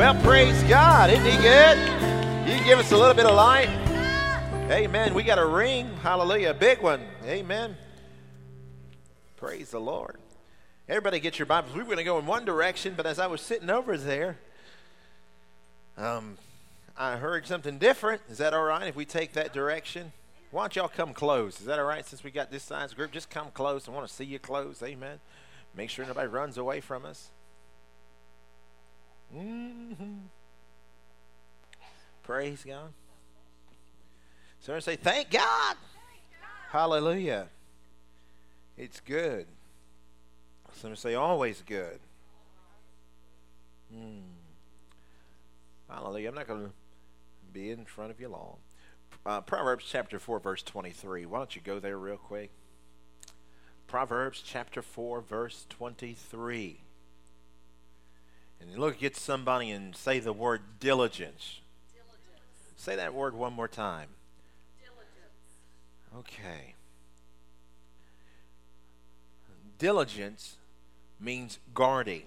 Well, praise God. Isn't he good? You can give us a little bit of light. Amen. We got a ring. Hallelujah. A big one. Amen. Praise the Lord. Everybody get your Bibles. We were going to go in one direction, but as I was sitting over there, I heard something different. Is that all right if we take that direction? Why don't y'all come close? Is that all right since we got this size group? Just come close. I want to see you close. Amen. Make sure nobody runs away from us. Praise God. So I say, thank God. Hallelujah. It's good. Some say always good. Hallelujah. I'm not going to be in front of you long. Proverbs chapter 4, verse 23. Why don't you go there real quick? Proverbs chapter 4, verse 23. And look at somebody and say the word diligence. Say that word one more time. Okay. Diligence means guarding.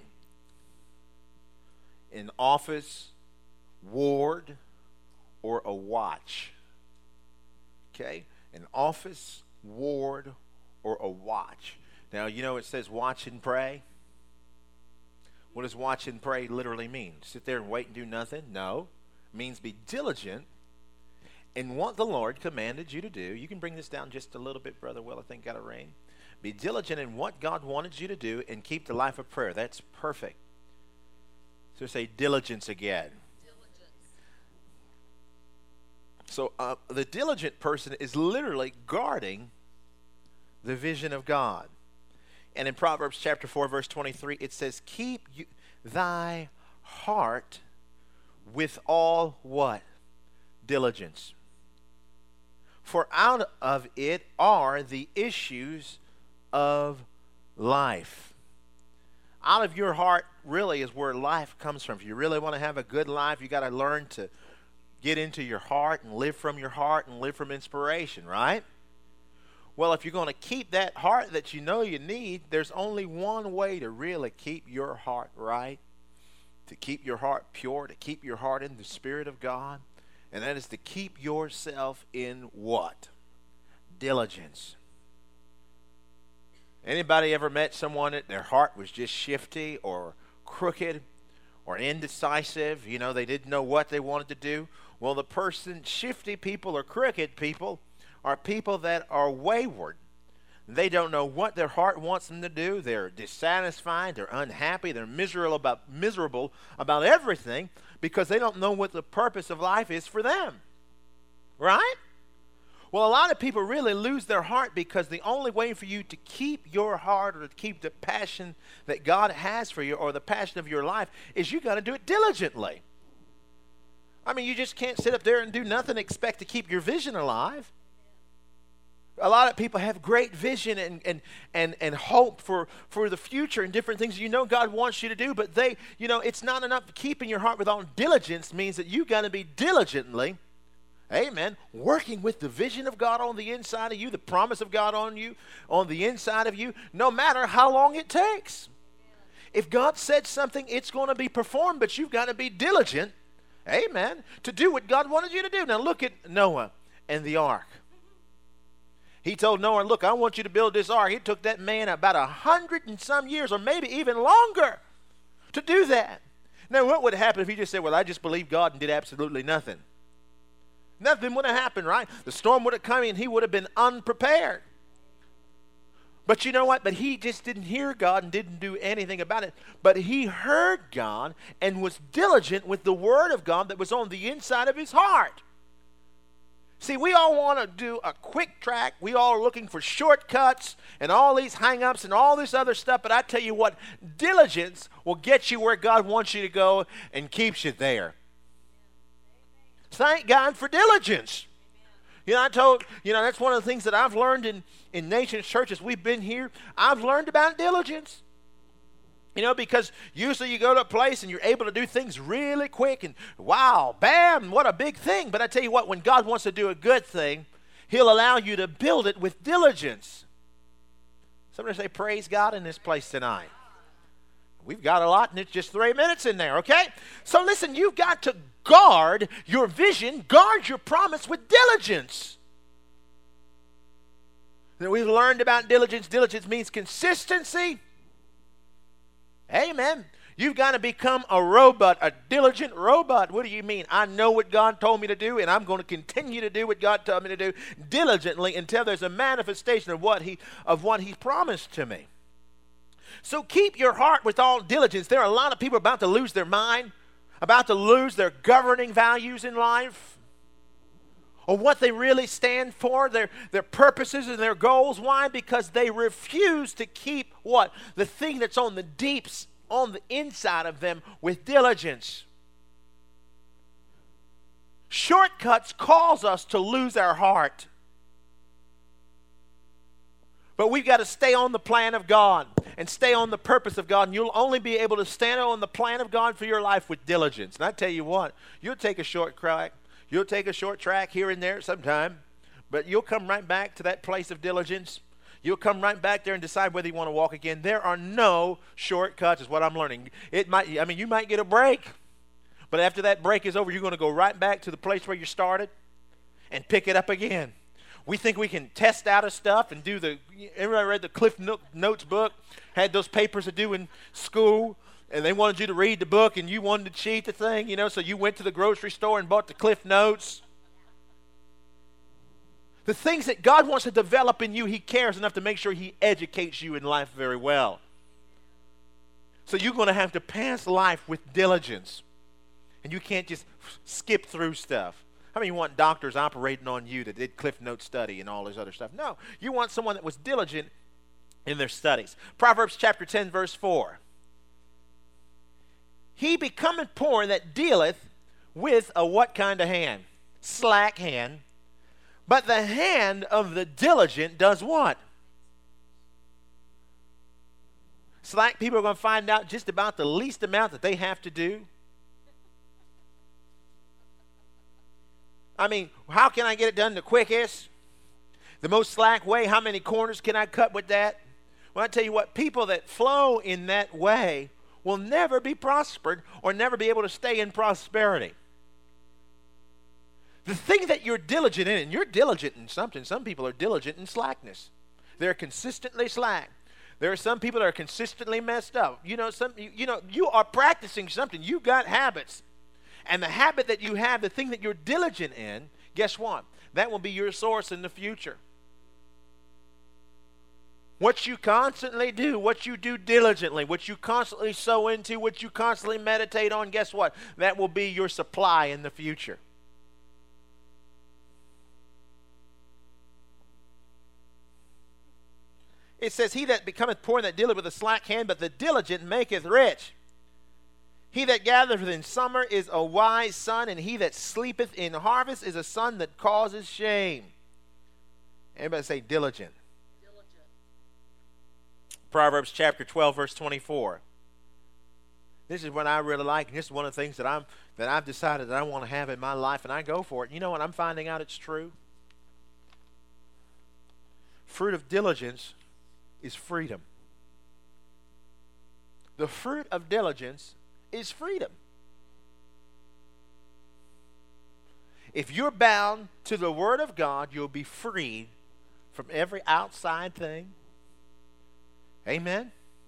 An office, ward, or a watch. Okay? An office, ward, or a watch. Now, you know it says watch and pray. What does watch and pray literally mean? Sit there and wait and do nothing? No. It means be diligent in what the Lord commanded you to do. You can bring this down just a little bit, Brother Will. I think got a ring. Be diligent in what God wanted you to do and keep the life of prayer. That's perfect. So say diligence again. So the diligent person is literally guarding the vision of God. And in Proverbs chapter 4, verse 23, it says, keep thy heart with all what? Diligence. For out of it are the issues of life. Out of your heart really is where life comes from. If you really want to have a good life, you got to learn to get into your heart and live from your heart and live from inspiration, right? Well, if you're going to keep that heart that you know you need, there's only one way to really keep your heart right, to keep your heart pure, to keep your heart in the Spirit of God, and that is to keep yourself in what? Diligence. Anybody ever met someone that their heart was just shifty or crooked or indecisive? You know, they didn't know what they wanted to do. Well, the person, shifty people or crooked people, are people that are wayward. They don't know what their heart wants them to do. They're dissatisfied. They're unhappy. They're miserable about everything because they don't know what the purpose of life is for them. Right? Well, a lot of people really lose their heart because the only way for you to keep your heart or to keep the passion that God has for you or the passion of your life is you got to do it diligently. I mean, you just can't sit up there and do nothing and expect to keep your vision alive. A lot of people have great vision and hope for the future and different things you know God wants you to do, but it's not enough. Keeping your heart with all diligence means that you got to be diligently, amen, working with the vision of God on the inside of you, the promise of God on the inside of you, no matter how long it takes. If God said something, it's going to be performed, but you've got to be diligent, amen, to do what God wanted you to do. Now look at Noah and the ark. He told Noah, look, I want you to build this ark. It took that man about 100 and some years or maybe even longer to do that. Now, what would happen if he just said, well, I just believed God and did absolutely nothing? Nothing would have happened, right? The storm would have come and he would have been unprepared. But you know what? But he just didn't hear God and didn't do anything about it. But he heard God and was diligent with the word of God that was on the inside of his heart. See, we all want to do a quick track. We all are looking for shortcuts and all these hang-ups and all this other stuff. But I tell you what, diligence will get you where God wants you to go and keeps you there. Thank God for diligence. That's one of the things that I've learned in Nations churches. We've been here. I've learned about diligence. Because usually you go to a place and you're able to do things really quick and wow, bam, what a big thing. But I tell you what, when God wants to do a good thing, he'll allow you to build it with diligence. Somebody say praise God in this place tonight. We've got a lot, and it's just 3 minutes in there, okay? So listen, you've got to guard your vision, guard your promise with diligence. Now, we've learned about diligence. Diligence means consistency. Amen. You've got to become a robot, a diligent robot. What do you mean? I know what God told me to do, and I'm going to continue to do what God told me to do diligently until there's a manifestation of what He promised to me. So keep your heart with all diligence. There are a lot of people about to lose their mind, about to lose their governing values in life, or what they really stand for, their purposes and their goals. Why? Because they refuse to keep what? The thing that's on the deeps, on the inside of them with diligence. Shortcuts cause us to lose our heart. But we've got to stay on the plan of God and stay on the purpose of God. And you'll only be able to stand on the plan of God for your life with diligence. And I tell you what, you'll take a short track. You'll take a short track here and there sometime. But you'll come right back to that place of diligence. You'll come right back there and decide whether you want to walk again. There are no shortcuts is what I'm learning. You might get a break. But after that break is over, you're going to go right back to the place where you started and pick it up again. We think we can test out of stuff and do everybody read the Cliff Notes book, had those papers to do in school, and they wanted you to read the book, and you wanted to cheat the thing, so you went to the grocery store and bought the Cliff Notes. The things that God wants to develop in you, He cares enough to make sure He educates you in life very well. So you're going to have to pass life with diligence, and you can't just skip through stuff. How many you want doctors operating on you that did Cliff Note study and all this other stuff? No, you want someone that was diligent in their studies. Proverbs chapter 10, verse 4. He becometh poor that dealeth with a what kind of hand? Slack hand. But the hand of the diligent does what? Slack people are going to find out just about the least amount that they have to do. I mean, how can I get it done the quickest? The most slack way? How many corners can I cut with that? Well, I tell you what, people that flow in that way will never be prospered or never be able to stay in prosperity. The thing that you're diligent in, and you're diligent in something. Some people are diligent in slackness. They're consistently slack. There are some people that are consistently messed up. You are practicing something. You got habits. And the habit that you have, the thing that you're diligent in, guess what? That will be your source in the future. What you constantly do, what you do diligently, what you constantly sow into, what you constantly meditate on, guess what? That will be your supply in the future. It says, he that becometh poor and that dealeth with a slack hand, but the diligent maketh rich. He that gathereth in summer is a wise son, and he that sleepeth in harvest is a son that causes shame. Everybody say diligent. Diligent. Proverbs chapter 12, verse 24. This is what I really like, and this is one of the things that I've decided that I want to have in my life, and I go for it. You know what? I'm finding out it's true. Fruit of diligence is freedom. The fruit of diligence is freedom. If you're bound to the Word of God, you'll be freed from every outside thing. Amen?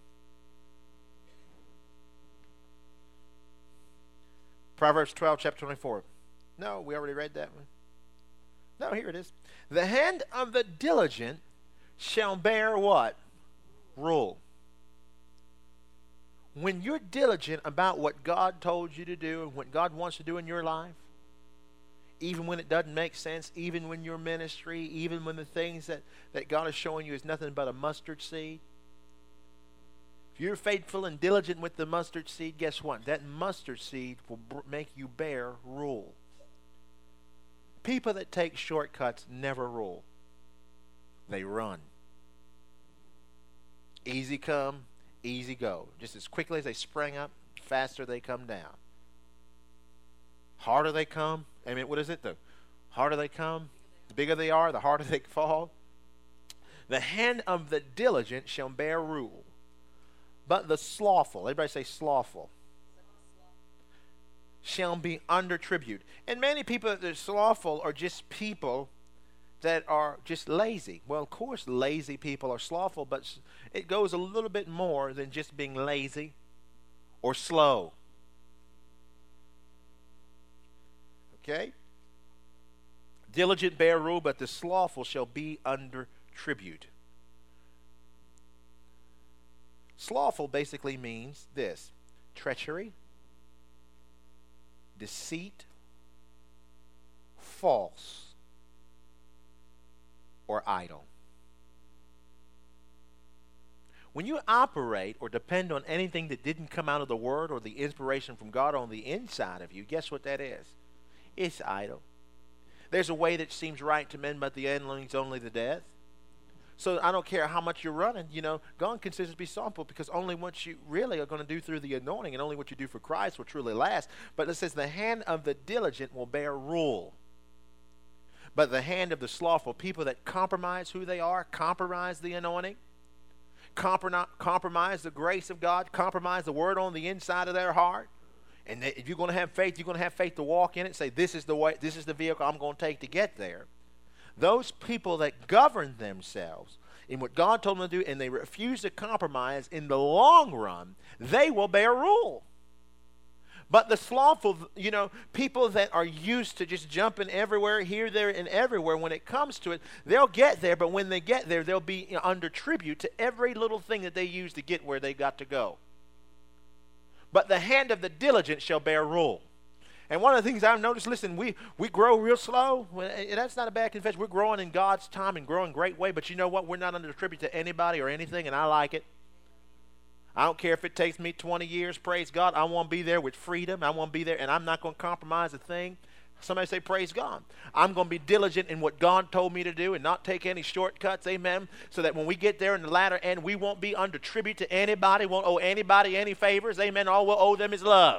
Proverbs 12, chapter 24. No, we already read that one. No, here it is. The hand of the diligent shall bear what? Rule. When you're diligent about what God told you to do and what God wants to do in your life, even when it doesn't make sense, even when your ministry, even when the things that God is showing you is nothing but a mustard seed, if you're faithful and diligent with the mustard seed, guess what? That mustard seed will make you bear rule. People that take shortcuts never rule. They run. Easy come, easy go. Just as quickly as they spring up, faster they come down. Harder they come. I mean, what is it? The harder they come, the bigger they are, the harder they fall. The hand of the diligent shall bear rule, But the slothful, everybody say slothful, shall be under tribute. And many people that are slothful are just people that are just lazy. Well, of course, lazy people are slothful, but it goes a little bit more than just being lazy or slow. Okay? Diligent bear rule, but the slothful shall be under tribute. Slothful basically means this: treachery, deceit, false, or idle. When you operate or depend on anything that didn't come out of the Word or the inspiration from God on the inside of you, guess what that is? It's idle. There's a way that seems right to men, but the end leads only to death. So I don't care how much you're running, God considers to be slothful, because only what you really are going to do through the anointing and only what you do for Christ will truly last. But it says the hand of the diligent will bear rule. But the hand of the slothful, people that compromise who they are, compromise the anointing, compromise the grace of God, compromise the Word on the inside of their heart. And if you're going to have faith, you're going to have faith to walk in it, say, this is the way, this is the vehicle I'm going to take to get there. Those people that govern themselves in what God told them to do, and they refuse to compromise, in the long run, they will bear rule. But the slothful, people that are used to just jumping everywhere, here, there, and everywhere, when it comes to it, they'll get there, but when they get there, they'll be under tribute to every little thing that they use to get where they got to go. But the hand of the diligent shall bear rule. And one of the things I've noticed, listen, we grow real slow. That's not a bad confession. We're growing in God's time and growing a great way. But you know what? We're not under tribute to anybody or anything, and I like it. I don't care if it takes me 20 years, praise God. I want to be there with freedom. I want to be there, and I'm not going to compromise a thing. Somebody say, praise God. I'm going to be diligent in what God told me to do and not take any shortcuts, amen, so that when we get there in the latter end, we won't be under tribute to anybody, won't owe anybody any favors, amen. All we'll owe them is love.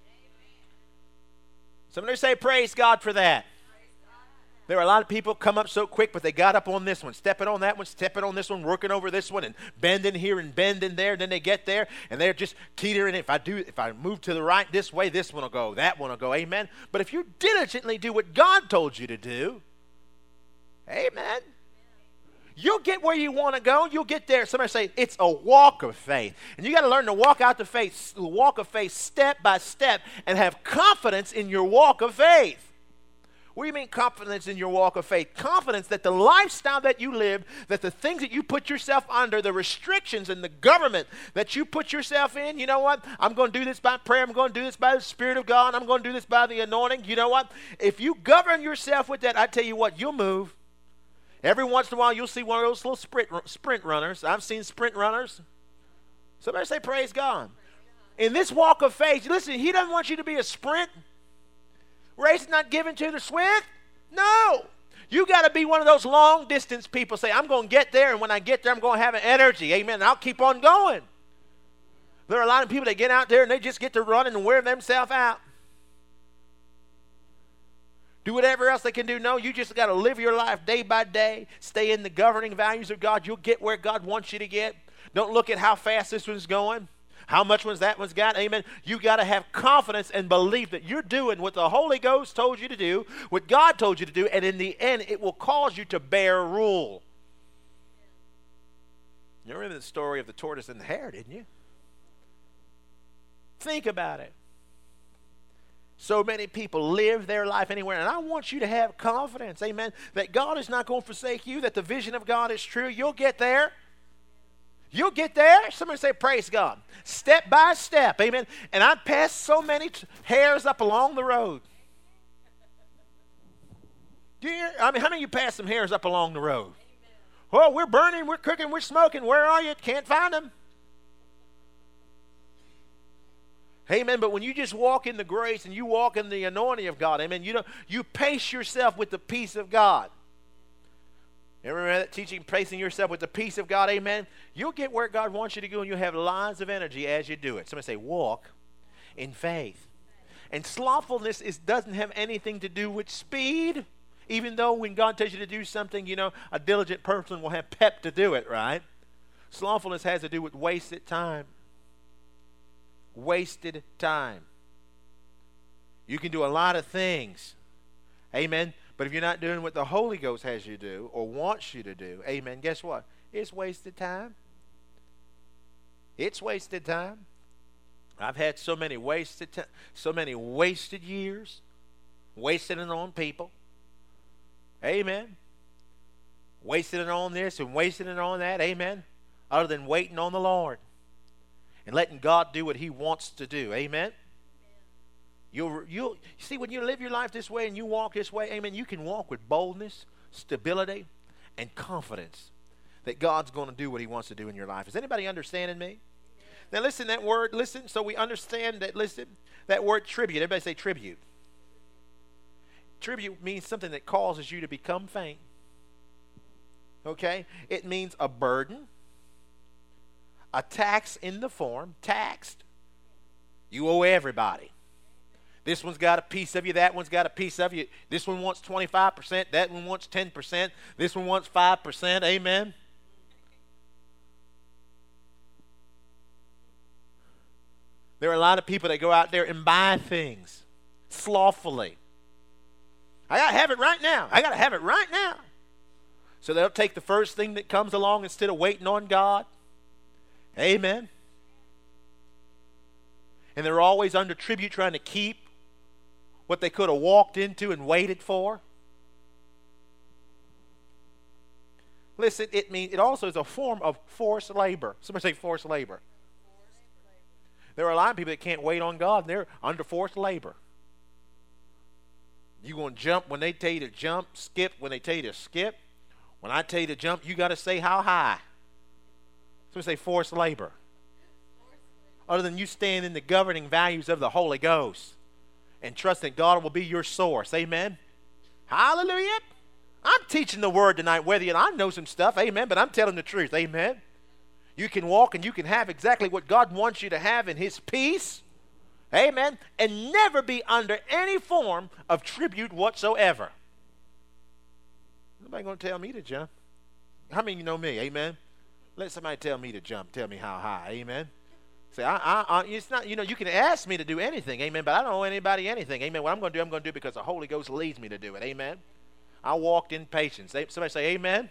Somebody say, praise God for that. There are a lot of people come up so quick, but they got up on this one, stepping on that one, stepping on this one, working over this one, and bending here and bending there. And then they get there, and they're just teetering. If I move to the right this way, this one will go, that one will go, amen. But if you diligently do what God told you to do, amen, you'll get where you want to go. You'll get there. Somebody say, it's a walk of faith. And you got to learn to walk out the walk of faith step by step and have confidence in your walk of faith. What do you mean confidence in your walk of faith? Confidence that the lifestyle that you live, that the things that you put yourself under, the restrictions and the government that you put yourself in, you know what? I'm going to do this by prayer. I'm going to do this by the Spirit of God. I'm going to do this by the anointing. You know what? If you govern yourself with that, I tell you what, you'll move. Every once in a while, you'll see one of those little sprint runners. I've seen sprint runners. Somebody say, praise God. In this walk of faith, listen, he doesn't want you to be a sprint. Race not given to the swift. No. You got to be one of those long distance people. Say, I'm going to get there, and when I get there, I'm going to have an energy. Amen. And I'll keep on going. There are a lot of people that get out there, and they just get to run and wear themselves out. Do whatever else they can do. No, you just got to live your life day by day. Stay in the governing values of God. You'll get where God wants you to get. Don't look at how fast this one's going. How much one's that one's got? Amen. You got to have confidence and belief that you're doing what the Holy Ghost told you to do, what God told you to do, and in the end, it will cause you to bear rule. You remember the story of the tortoise and the hare, didn't you? Think about it. So many people live their life anywhere, and I want you to have confidence, amen, that God is not going to forsake you, that the vision of God is true. You'll get there. You'll get there. Somebody say, praise God. Step by step. Amen. And I passed so many hares up along the road. How many of you passed some hares up along the road? Well, we're burning, we're cooking, we're smoking. Where are you? Can't find them. Amen. But when you just walk in the grace and you walk in the anointing of God, amen, you pace yourself with the peace of God. Remember that teaching, pacing yourself with the peace of God, amen? You'll get where God wants you to go, and you'll have lines of energy as you do it. Somebody say, walk in faith. And slothfulness doesn't have anything to do with speed, even though when God tells you to do something, a diligent person will have pep to do it, right? Slothfulness has to do with wasted time. wasted time. You can do a lot of things. Amen. But if you're not doing what the Holy Ghost has you do or wants you to do, amen, guess what? It's wasted time. It's wasted time. I've had so many wasted years, wasting it on people. Amen. Wasting it on this and wasting it on that. Amen. Other than waiting on the Lord and letting God do what He wants to do. Amen. You'll see, when you live your life this way and you walk this way, amen, you can walk with boldness, stability, and confidence that God's going to do what He wants to do in your life. Is anybody understanding me? Now listen, that word, listen, so we understand that, listen, that word tribute. Everybody say tribute. Tribute means something that causes you to become faint. Okay? It means a burden, a tax in the form, taxed. You owe everybody. This one's got a piece of you, that one's got a piece of you. This one wants 25%, that one wants 10%, this one wants 5%, amen? There are a lot of people that go out there and buy things slothfully. I got to have it right now. I got to have it right now. So they'll take the first thing that comes along instead of waiting on God. Amen. And they're always under tribute, trying to keep what they could have walked into and waited for. Listen, it also is a form of forced labor. Somebody say forced labor. There are a lot of people that can't wait on God, and they're under forced labor. You're going to jump when they tell you to jump, skip when they tell you to skip. When I tell you to jump, you got to say how high. Somebody say forced labor. Other than you staying in the governing values of the Holy Ghost and trusting God will be your source. Amen. Hallelujah. I'm teaching the word tonight, whether I know some stuff, amen, but I'm telling the truth, amen. You can walk and you can have exactly what God wants you to have in His peace, amen, and never be under any form of tribute whatsoever. Nobody going to tell me to jump. How many of you know me, amen? Let somebody tell me to jump, tell me how high, amen. Say, it's not, you can ask me to do anything, amen, but I don't owe anybody anything, amen. What I'm going to do because the Holy Ghost leads me to do it, amen. I walked in patience. Somebody say amen.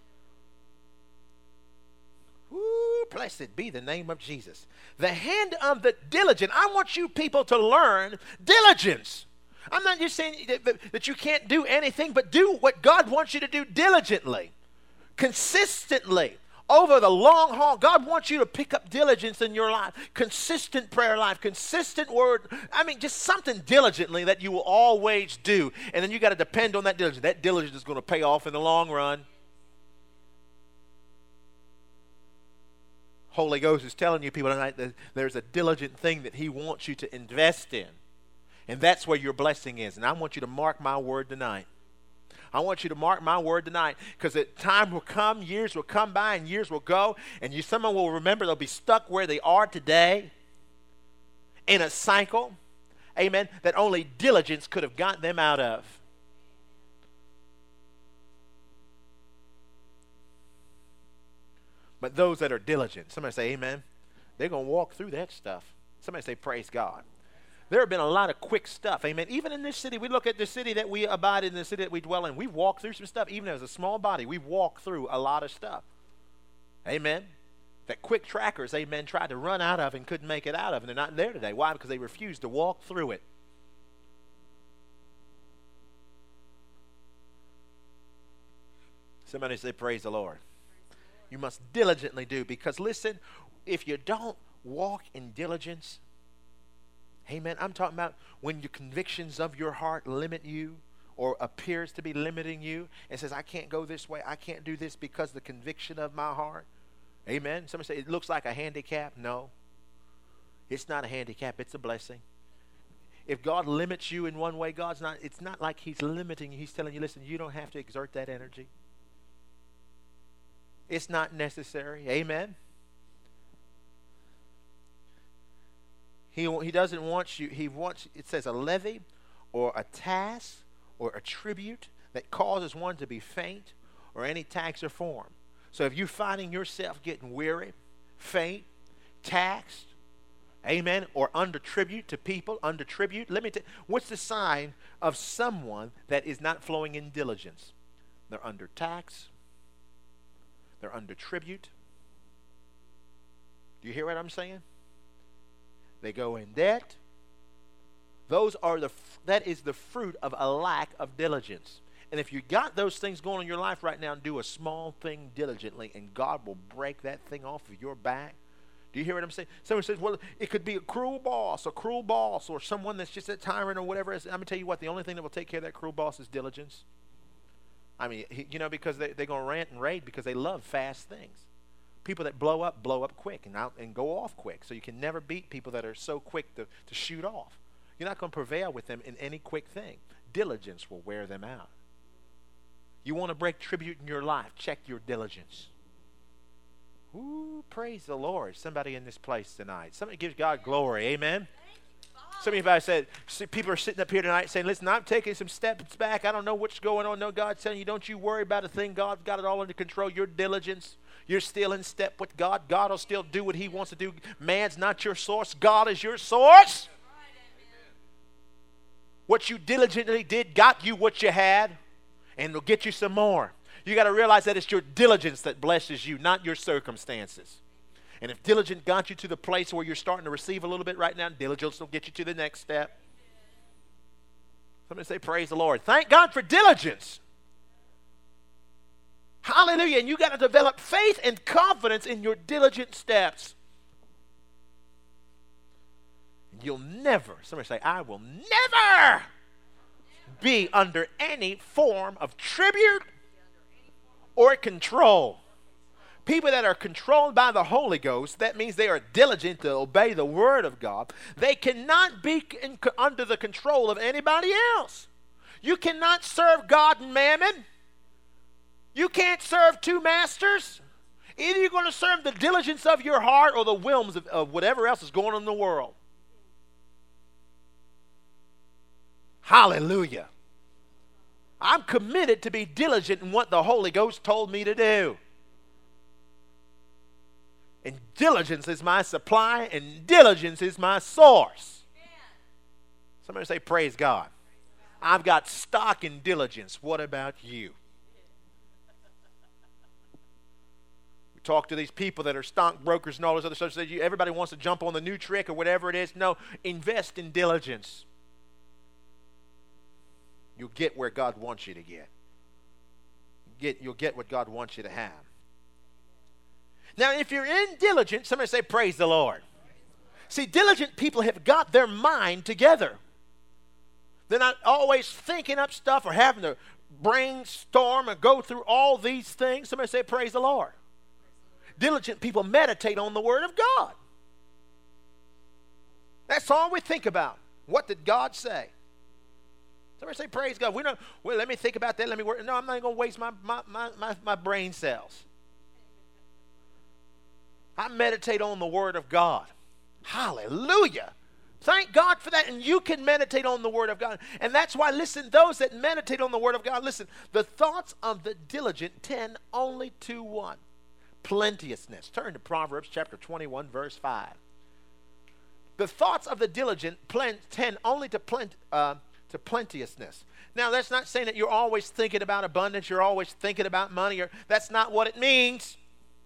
Woo, blessed be the name of Jesus. The hand of the diligent. I want you people to learn diligence. I'm not just saying that you can't do anything, but do what God wants you to do diligently, consistently. Over the long haul, God wants you to pick up diligence in your life. Consistent prayer life, consistent word. I mean, just something diligently that you will always do. And then you got to depend on that diligence. That diligence is going to pay off in the long run. Holy Ghost is telling you people tonight that there's a diligent thing that He wants you to invest in. And that's where your blessing is. And I want you to mark my word tonight. I want you to mark my word tonight, because time will come, years will come by, and years will go, and someone will remember they'll be stuck where they are today in a cycle, amen, that only diligence could have got them out of. But those that are diligent, somebody say amen, they're going to walk through that stuff. Somebody say praise God. There have been a lot of quick stuff, amen. Even in this city, we look at the city that we abide in, the city that we dwell in. We've walked through some stuff. Even as a small body, we've walked through a lot of stuff. Amen. That quick trackers, amen, tried to run out of and couldn't make it out of, and they're not there today. Why? Because they refused to walk through it. Somebody say praise the Lord. You must diligently do, because listen, if you don't walk in diligence, amen, I'm talking about when your convictions of your heart limit you or appears to be limiting you and says, I can't go this way, I can't do this because the conviction of my heart. Amen. Somebody say, it looks like a handicap. No, it's not a handicap, it's a blessing. If God limits you in one way, it's not like He's limiting you. He's telling you, listen, you don't have to exert that energy. It's not necessary. Amen. He doesn't want you, He wants, it says, a levy or a task or a tribute that causes one to be faint, or any tax or form. So if you're finding yourself getting weary, faint, taxed, Amen. Or under tribute to people, under tribute. Let me tell you, what's the sign of someone that is not flowing in diligence? They're under tax. They're under tribute. Do you hear what I'm saying? They go in debt. That is the fruit of a lack of diligence. And if you got those things going in your life right now, do a small thing diligently, and God will break that thing off of your back. Do you hear what I'm saying? Someone says, well, it could be a cruel boss, or someone that's just a tyrant or whatever. I'm going to tell you what, the only thing that will take care of that cruel boss is diligence. I mean, because they're going to rant and rave because they love fast things. People that blow up quick and go off quick. So you can never beat people that are so quick to shoot off. You're not going to prevail with them in any quick thing. Diligence will wear them out. You want to break tribute in your life, check your diligence. Ooh, praise the Lord. Somebody in this place tonight. Somebody gives God glory. Amen. Some of you said, people are sitting up here tonight saying, listen, I'm taking some steps back. I don't know what's going on. No, God's telling you, don't you worry about a thing. God's got it all under control. Your diligence. You're still in step with God. God will still do what he wants to do. Man's not your source. God is your source. What you diligently did got you what you had, and it'll get you some more. You got to realize that it's your diligence that blesses you, not your circumstances. And if diligence got you to the place where you're starting to receive a little bit right now, diligence will get you to the next step. Somebody say, praise the Lord. Thank God for diligence. Hallelujah. And you got to develop faith and confidence in your diligent steps. You'll never, somebody say, I will never be under any form of tribute or control. People that are controlled by the Holy Ghost, that means they are diligent to obey the Word of God. They cannot be under the control of anybody else. You cannot serve God and mammon. You can't serve two masters. Either you're going to serve the diligence of your heart or the whims of whatever else is going on in the world. Hallelujah. I'm committed to be diligent in what the Holy Ghost told me to do. And diligence is my supply, and diligence is my source. Somebody say, praise God. I've got stock in diligence. What about you? We talk to these people that are stockbrokers and all this other stuff. Everybody wants to jump on the new trick or whatever it is. No, invest in diligence. You'll get where God wants you to get. You'll get what God wants you to have. Now, if you're in diligence, somebody say, praise the Lord. See, diligent people have got their mind together. They're not always thinking up stuff or having to brainstorm and go through all these things. Somebody say, praise the Lord. Diligent people meditate on the Word of God. That's all we think about. What did God say? Somebody say, praise God. Well, let me think about that. Let me work. No, I'm not going to waste my brain cells. I meditate on the Word of God. Hallelujah. Thank God for that. And you can meditate on the Word of God. And that's why, listen, those that meditate on the Word of God, listen, the thoughts of the diligent tend only to what? Plenteousness. Turn to Proverbs chapter 21, verse 5. The thoughts of the diligent tend only to plenteousness. Now, that's not saying that you're always thinking about abundance, you're always thinking about money, that's not what it means.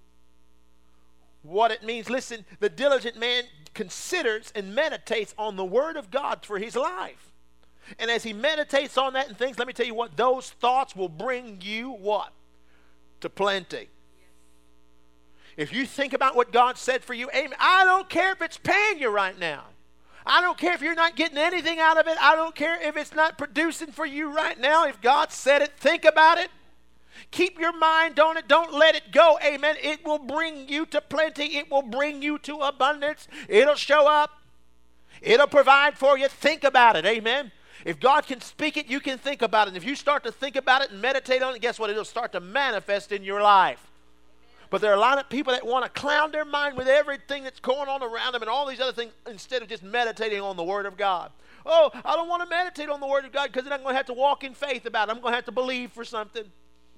What it means, listen, the diligent man considers and meditates on the Word of God for his life. And as he meditates on that and things, let me tell you what, those thoughts will bring you what? To plenty. If you think about what God said for you, amen, I don't care if it's paying you right now. I don't care if you're not getting anything out of it. I don't care if it's not producing for you right now. If God said it, think about it. Keep your mind on it. Don't let it go. Amen. It will bring you to plenty. It will bring you to abundance. It'll show up. It'll provide for you. Think about it. Amen. If God can speak it, you can think about it. And if you start to think about it and meditate on it, guess what? It'll start to manifest in your life. But there are a lot of people that want to cloud their mind with everything that's going on around them and all these other things instead of just meditating on the Word of God. Oh, I don't want to meditate on the Word of God because then I'm going to have to walk in faith about it. I'm going to have to believe for something.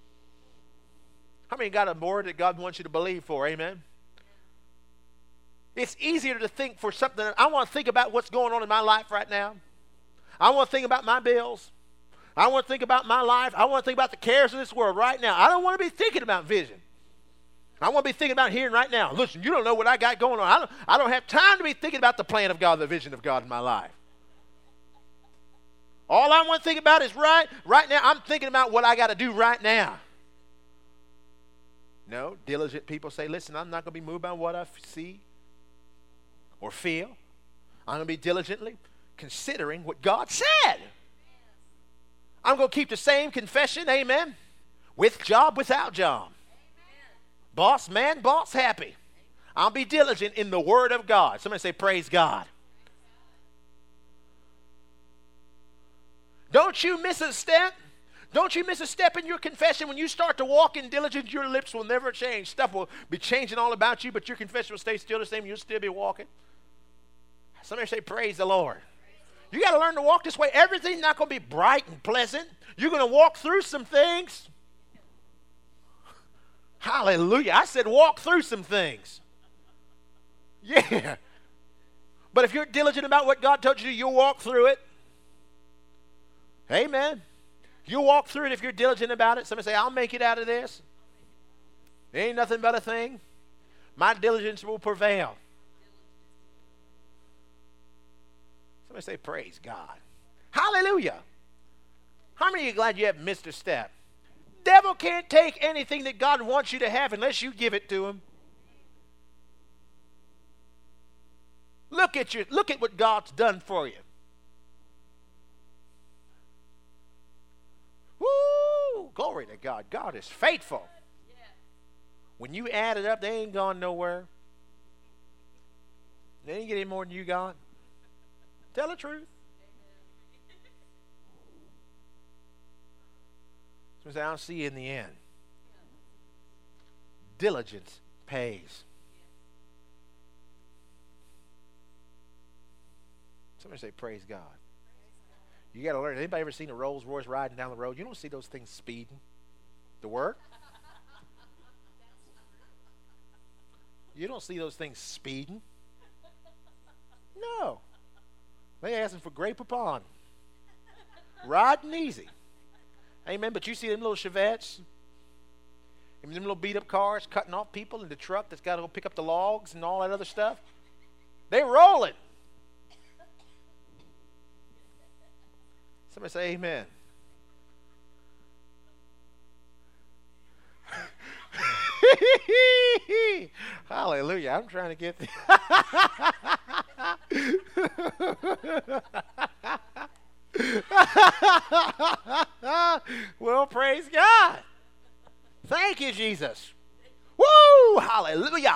How many got a word that God wants you to believe for? Amen? It's easier to think for something. I want to think about what's going on in my life right now. I want to think about my bills. I want to think about my life. I want to think about the cares of this world right now. I don't want to be thinking about vision. I want to be thinking about hearing right now. Listen, you don't know what I got going on. I don't have time to be thinking about the plan of God, the vision of God in my life. All I want to think about is right now. I'm thinking about what I got to do right now. No, diligent people say, listen, I'm not going to be moved by what I see or feel. I'm going to be diligently considering what God said. I'm going to keep the same confession, amen, with job, without job. Boss man, boss happy. I'll be diligent in the word of God. Somebody say, praise God. Don't you miss a step. Don't you miss a step in your confession. When you start to walk in diligence, your lips will never change. Stuff will be changing all about you, but your confession will stay still the same. You'll still be walking. Somebody say, praise the Lord. You got to learn to walk this way. Everything's not going to be bright and pleasant. You're going to walk through some things. Hallelujah. I said walk through some things. Yeah. But if you're diligent about what God told you to do, you'll walk through it. Amen. You'll walk through it if you're diligent about it. Somebody say, I'll make it out of this. There ain't nothing but a thing. My diligence will prevail. Somebody say, praise God. Hallelujah. How many of you are glad you haven't missed a step? Devil can't take anything that God wants you to have unless you give it to him. Look at what God's done for you. Woo! Glory to God. God is faithful. When you add it up, they ain't gone nowhere. They ain't get any more than you got. Tell the truth. So I'll see you in the end. Diligence pays. Somebody say, praise God. You got to learn. Anybody ever seen a Rolls Royce riding down the road? You don't see those things speeding to work. You don't see those things speeding. No. They asking for Grey Poupon. Riding easy. Amen. But you see them little Chevettes, them little beat-up cars cutting off people in the truck that's got to go pick up the logs and all that other stuff. They're rolling. Somebody say amen. Hallelujah. I'm trying to get well, praise God. Thank you, Jesus. Woo! Hallelujah.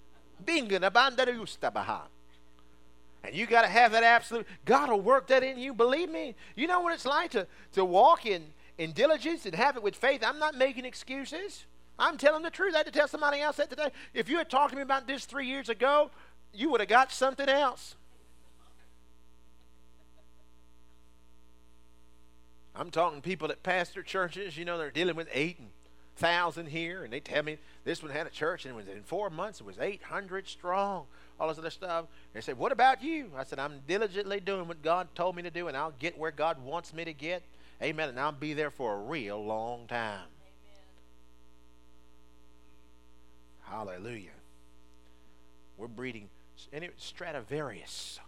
And you got to have that absolute. God will work that in you. Believe me. You know what it's like to walk in diligence and have it with faith. I'm not making excuses. I'm telling the truth. I had to tell somebody else that today. If you had talked to me about this 3 years ago, you would have got something else. I'm talking to people that pastor churches, they're dealing with 8,000 here, and they tell me this one had a church, and in 4 months it was 800 strong, all this other stuff. They say, what about you? I said, I'm diligently doing what God told me to do, and I'll get where God wants me to get. Amen, and I'll be there for a real long time. Amen. Hallelujah. We're breeding Stradivarius.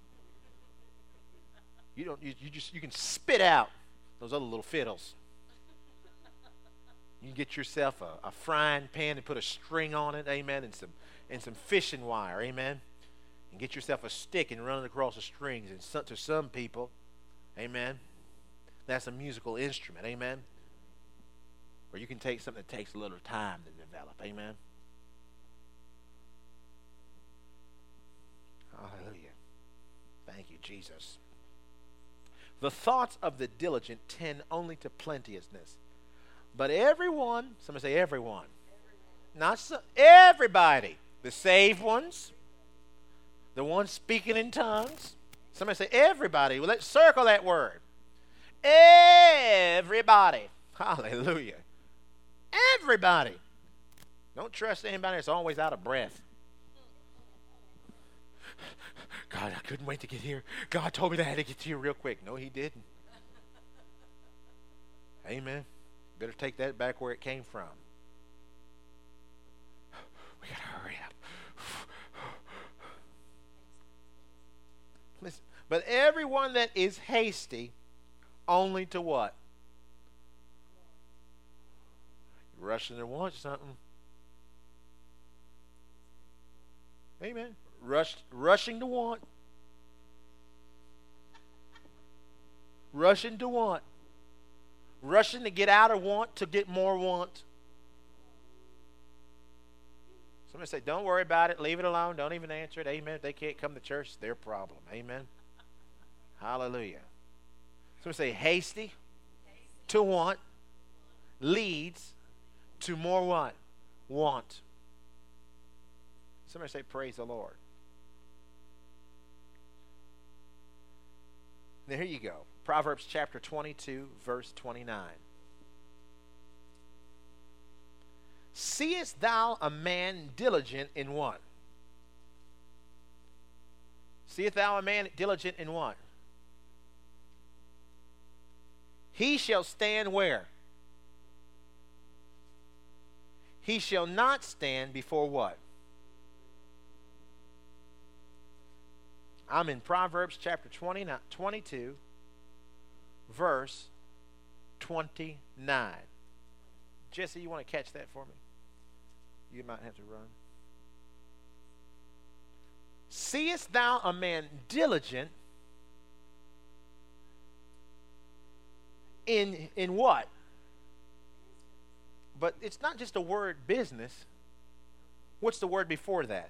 You can spit out those other little fiddles. You can get yourself a frying pan and put a string on it, amen, and some fishing wire, amen. And get yourself a stick and run it across the strings. And to some people, amen, that's a musical instrument, amen. Or you can take something that takes a little time to develop, amen. Hallelujah. Thank you, Jesus. The thoughts of the diligent tend only to plenteousness. But everyone, somebody say everyone. Not so, everybody. The saved ones. The ones speaking in tongues. Somebody say everybody. Well, let's circle that word. Everybody. Hallelujah. Everybody. Don't trust anybody that's always out of breath. God, I couldn't wait to get here. God told me that I had to get to you real quick. No, he didn't. Amen. Better take that back where it came from. We got to hurry up. Listen, but everyone that is hasty, only to what? Rushing to want something. Amen. Rushing to want. Rushing to want. Rushing to get out of want to get more want. Somebody say, don't worry about it. Leave it alone. Don't even answer it. Amen. If they can't come to church, it's their problem. Amen. Hallelujah. Somebody say, hasty to want leads to more what? Want. Somebody say, praise the Lord. Now here you go. Proverbs chapter 22, verse 29. Seest thou a man diligent in what? Seest thou a man diligent in what? He shall stand where? He shall not stand before what? I'm in Proverbs chapter 22, verse 29. Jesse, you want to catch that for me? You might have to run. Seest thou a man diligent in what? But it's not just a word business. What's the word before that?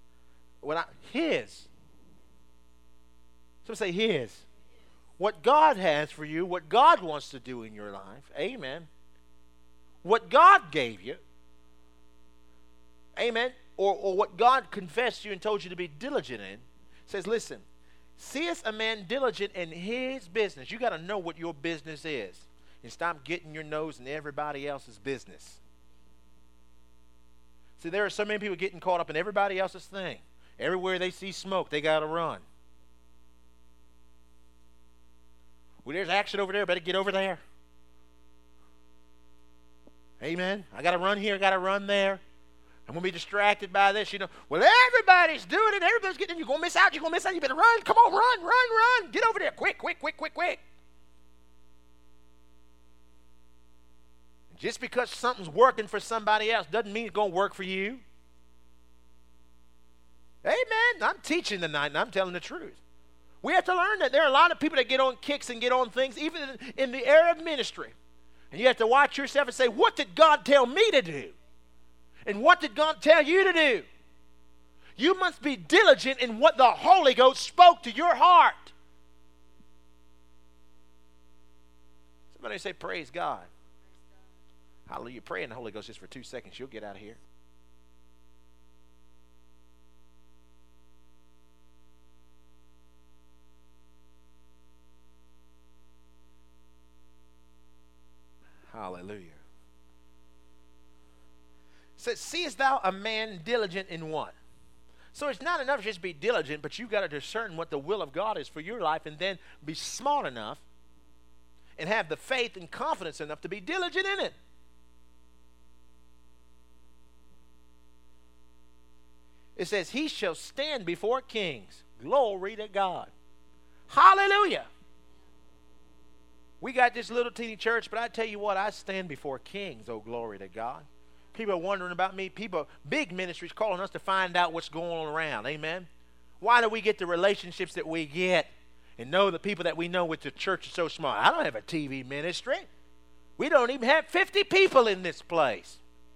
His. Somebody say his. What God has for you, what God wants to do in your life. Amen. What God gave you. Amen. Or what God confessed you and told you to be diligent in. Says, listen, seest a man diligent in his business. You got to know what your business is. And stop getting your nose in everybody else's business. See, there are so many people getting caught up in everybody else's thing. Everywhere they see smoke, they got to run. Well, there's action over there. Better get over there. Amen. I got to run here. I got to run there. I'm going to be distracted by this. Well, everybody's doing it. Everybody's getting it. You're going to miss out. You're going to miss out. You better run. Come on, run. Get over there. Quick. Just because something's working for somebody else doesn't mean it's going to work for you. Amen. I'm teaching tonight, and I'm telling the truth. We have to learn that there are a lot of people that get on kicks and get on things, even in the area of ministry. And you have to watch yourself and say, what did God tell me to do? And what did God tell you to do? You must be diligent in what the Holy Ghost spoke to your heart. Somebody say, praise God. Hallelujah. Pray in the Holy Ghost just for 2 seconds. You'll get out of here. Hallelujah. Says, seest thou a man diligent in what? So it's not enough to just be diligent, but you've got to discern what the will of God is for your life and then be smart enough and have the faith and confidence enough to be diligent in it. It says, he shall stand before kings. Glory to God. Hallelujah. We got this little teeny church, but I tell you what, I stand before kings, oh glory to God. People are wondering about me. People, big ministries calling us to find out what's going on around. Amen. Why do we get the relationships that we get and know the people that we know with the church is so small? I don't have a TV ministry. We don't even have 50 people in this place.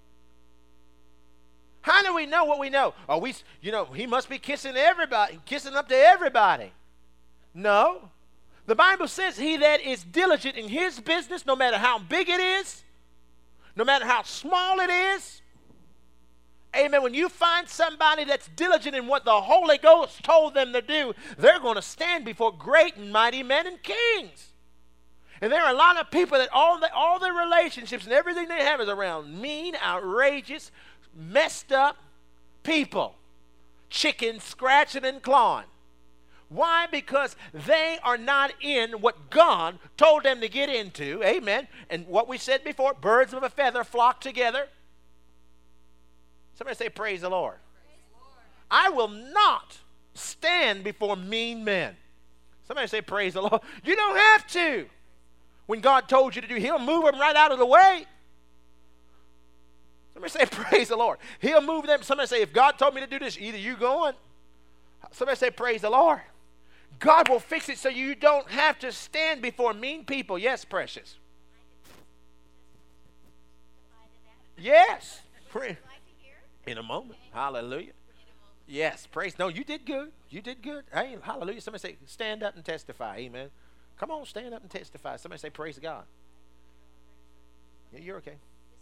How do we know what we know? Are we, he must be kissing everybody, kissing up to everybody. No. The Bible says he that is diligent in his business, no matter how big it is, no matter how small it is. Amen. When you find somebody that's diligent in what the Holy Ghost told them to do, they're going to stand before great and mighty men and kings. And there are a lot of people that all their relationships and everything they have is around mean, outrageous, messed up people. Chicken scratching and clawing. Why? Because they are not in what God told them to get into. Amen. And what we said before, birds of a feather flock together. Somebody say, praise the Lord. Praise the Lord. I will not stand before mean men. Somebody say, praise the Lord. You don't have to. When God told you to do, he'll move them right out of the way. Somebody say, praise the Lord. He'll move them. Somebody say, if God told me to do this, either you going. Somebody say, praise the Lord. God will fix it so you don't have to stand before mean people. Yes, precious. Yes. In a moment. Hallelujah. Yes, praise. No, you did good. You did good. Hey, hallelujah. Somebody say, stand up and testify. Amen. Come on, stand up and testify. Somebody say, praise God. Yeah, you're okay.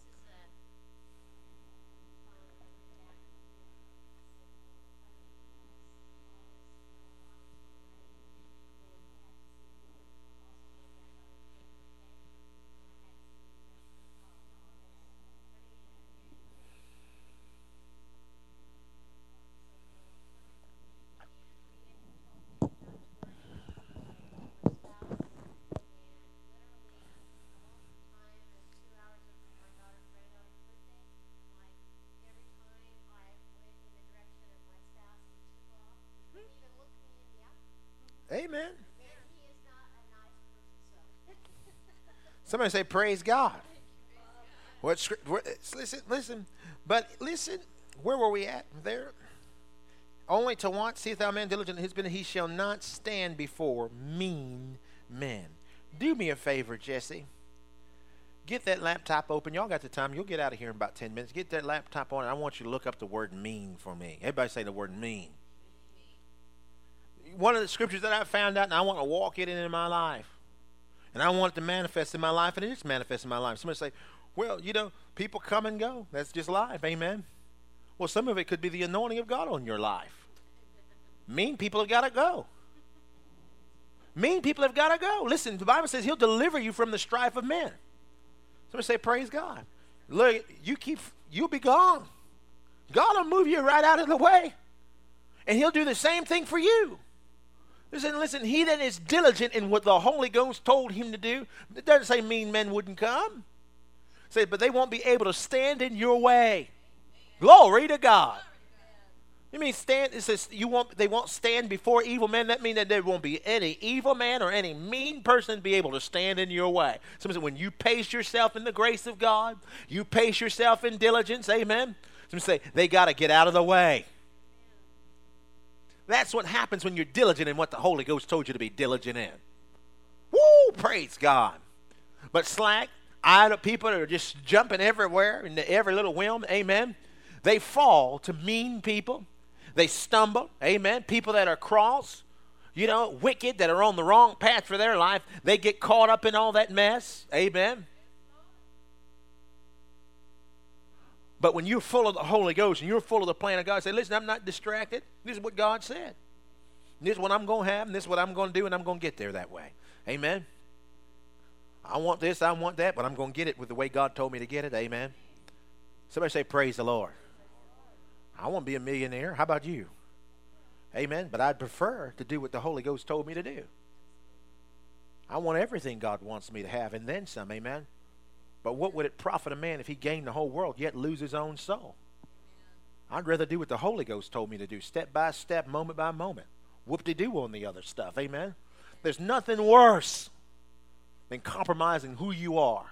Amen. Somebody say, praise God. Listen. But listen, where were we at? There. Only to want, seeth thou man diligent in his business, he shall not stand before mean men. Do me a favor, Jesse. Get that laptop open. Y'all got the time. You'll get out of here in about 10 minutes. Get that laptop on, and I want you to look up the word mean for me. Everybody say the word mean. One of the scriptures that I found out, and I want to walk it in my life. And I want it to manifest in my life, and it is manifest in my life. Somebody say, well, you know, people come and go. That's just life. Amen. Well, some of it could be the anointing of God on your life. Mean people have got to go. Mean people have got to go. Listen, the Bible says he'll deliver you from the strife of men. Somebody say, praise God. Look, you'll be gone. God will move you right out of the way. And he'll do the same thing for you. Listen, he that is diligent in what the Holy Ghost told him to do, it doesn't say mean men wouldn't come. Say, but they won't be able to stand in your way. Glory to God. You mean stand? It says they won't stand before evil men. That means that there won't be any evil man or any mean person be able to stand in your way. Somebody said, when you pace yourself in the grace of God, you pace yourself in diligence. Amen. Somebody say they got to get out of the way. That's what happens when you're diligent in what the Holy Ghost told you to be diligent in. Woo! Praise God. But slack, idle people that are just jumping everywhere into every little whim, amen, they fall to mean people. They stumble, amen. People that are cross, you know, wicked, that are on the wrong path for their life, they get caught up in all that mess, amen. But when you're full of the Holy Ghost and you're full of the plan of God, say, listen, I'm not distracted. This is what God said. This is what I'm going to have, and this is what I'm going to do, and I'm going to get there that way. Amen. I want this, I want that, but I'm going to get it with the way God told me to get it. Amen. Somebody say, praise the Lord. I want to be a millionaire. How about you? Amen. But I'd prefer to do what the Holy Ghost told me to do. I want everything God wants me to have, and then some. Amen. But what would it profit a man if he gained the whole world yet lose his own soul? I'd rather do what the Holy Ghost told me to do, step by step, moment by moment. Whoop-de-doo on the other stuff. Amen. There's nothing worse than compromising who you are.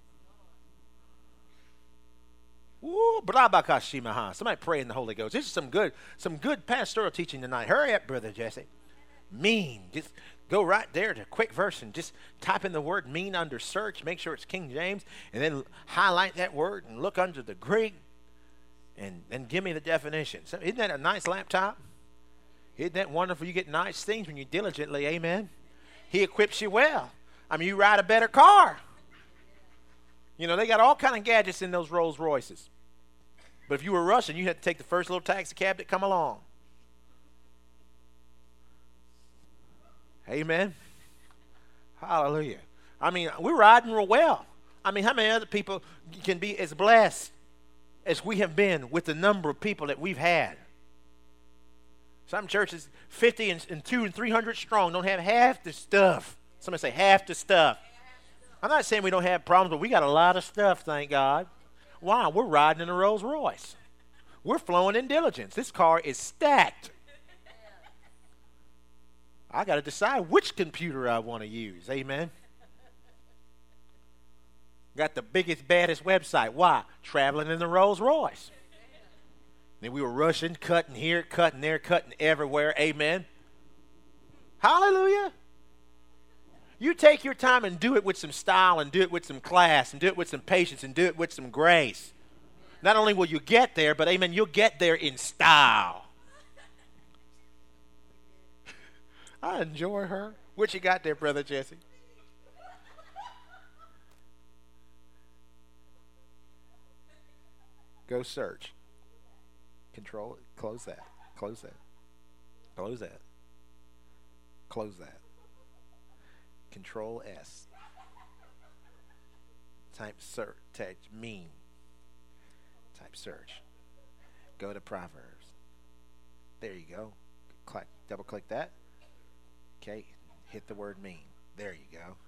Ooh, brabakashimaha. Somebody pray in the Holy Ghost. This is some good pastoral teaching tonight. Hurry up, Brother Jesse. Mean. Just go right there to a quick verse and just type in the word mean under search. Make sure it's King James. And then highlight that word and look under the Greek. And give me the definition. So isn't that a nice laptop? Isn't that wonderful? You get nice things when you diligently, amen. He equips you well. I mean, you ride a better car. You know, they got all kind of gadgets in those Rolls Royces. But if you were rushing, you had to take the first little taxi cab that come along. Amen. Hallelujah. I mean, we're riding real well. I mean, how many other people can be as blessed as we have been with the number of people that we've had? Some churches, 50 and 200 and 300 strong, don't have half the stuff. Somebody say half the stuff. I'm not saying we don't have problems, but we got a lot of stuff, thank God. Why? We're riding in a Rolls Royce. We're flowing in diligence. This car is stacked. I got to decide which computer I want to use. Amen. Got the biggest, baddest website. Why? Traveling in the Rolls Royce. Then we were rushing, cutting here, cutting there, cutting everywhere. Amen. Hallelujah. You take your time and do it with some style and do it with some class and do it with some patience and do it with some grace. Not only will you get there, but amen, you'll get there in style. I enjoy her. What you got there, Brother Jesse? Go search. Control it. Close that. Close that. Close that. Close that. Control S. Type search. Type mean. Type search. Go to Proverbs. There you go. Click. Double click that. Okay. Hit the word mean. There you go.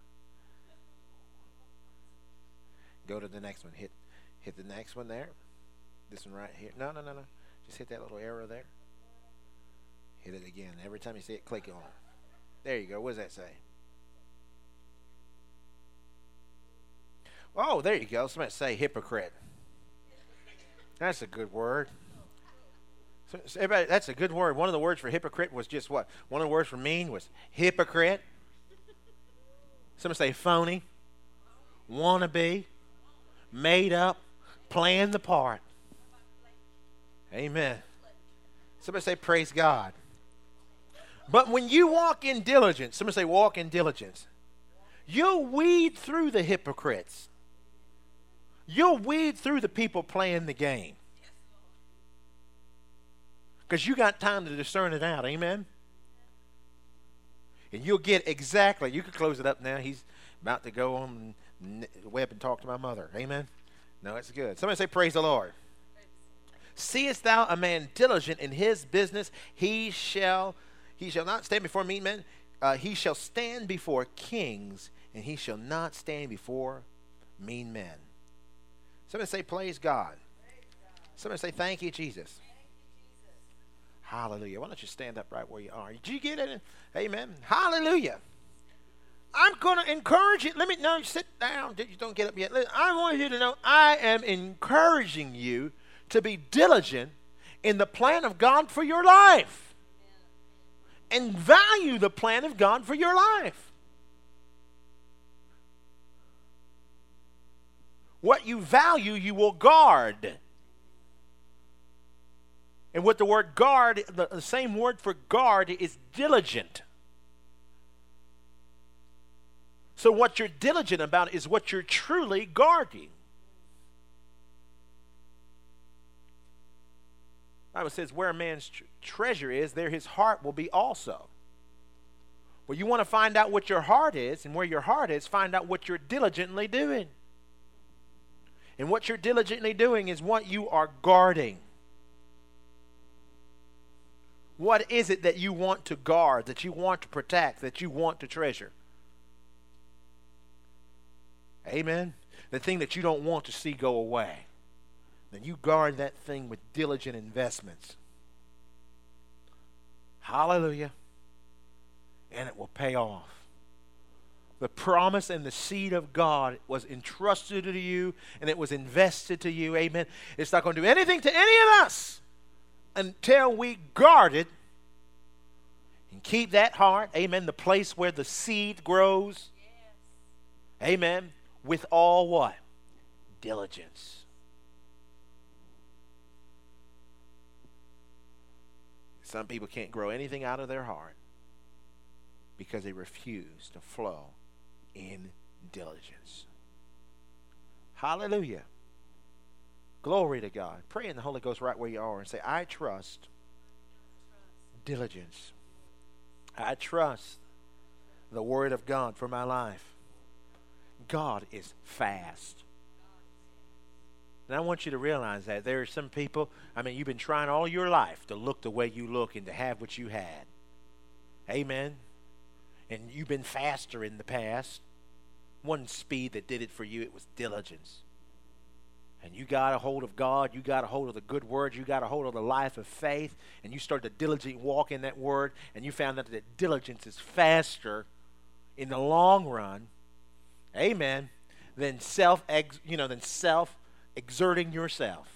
Go to the next one. Hit the next one there. This one right here. No. Just hit that little arrow there. Hit it again. Every time you see it, click on it. There you go. What does that say? Oh, there you go. Somebody say hypocrite. That's a good word. So everybody, that's a good word. One of the words for hypocrite was just what? One of the words for mean was hypocrite. Somebody say phony, wannabe, made up, playing the part. Amen. Somebody say praise God. But when you walk in diligence, somebody say walk in diligence, you'll weed through the hypocrites. You'll weed through the people playing the game. Because you got time to discern it out. Amen. And you'll get exactly, you can close it up now. He's about to go on the web and talk to my mother. Amen. No, it's good. Somebody say praise the Lord. Seest thou a man diligent in his business? He shall not stand before mean men. He shall stand before kings, and he shall not stand before mean men. Somebody say praise God. Somebody say thank you, Jesus. Hallelujah. Why don't you stand up right where you are? Did you get it? Amen. Hallelujah. I'm going to encourage you. No, sit down. You don't get up yet. I want you to know I am encouraging you to be diligent in the plan of God for your life. And value the plan of God for your life. What you value, you will guard. And what the word guard, the same word for guard is diligent. So what you're diligent about is what you're truly guarding. The Bible says where a man's treasure is, there his heart will be also. Well, you want to find out what your heart is, and where your heart is, find out what you're diligently doing. And what you're diligently doing is what you are guarding. What is it that you want to guard, that you want to protect, that you want to treasure? Amen? The thing that you don't want to see go away. Then you guard that thing with diligent investments. Hallelujah. And it will pay off. The promise and the seed of God was entrusted to you, and it was invested to you. Amen. It's not going to do anything to any of us until we guard it and keep that heart, amen, the place where the seed grows. Yes. Amen. With all what? Diligence. Some people can't grow anything out of their heart because they refuse to flow in diligence. Hallelujah. Glory to God. Pray in the Holy Ghost right where you are and say, I trust diligence. I trust the Word of God for my life. God is fast. And I want you to realize that there are some people, you've been trying all your life to look the way you look and to have what you had. Amen. And you've been faster in the past. One speed that did it for you, it was diligence. And you got a hold of God, you got a hold of the good word, you got a hold of the life of faith, and you started to diligently walk in that word, and you found out that diligence is faster in the long run, amen, than self-exerting yourself.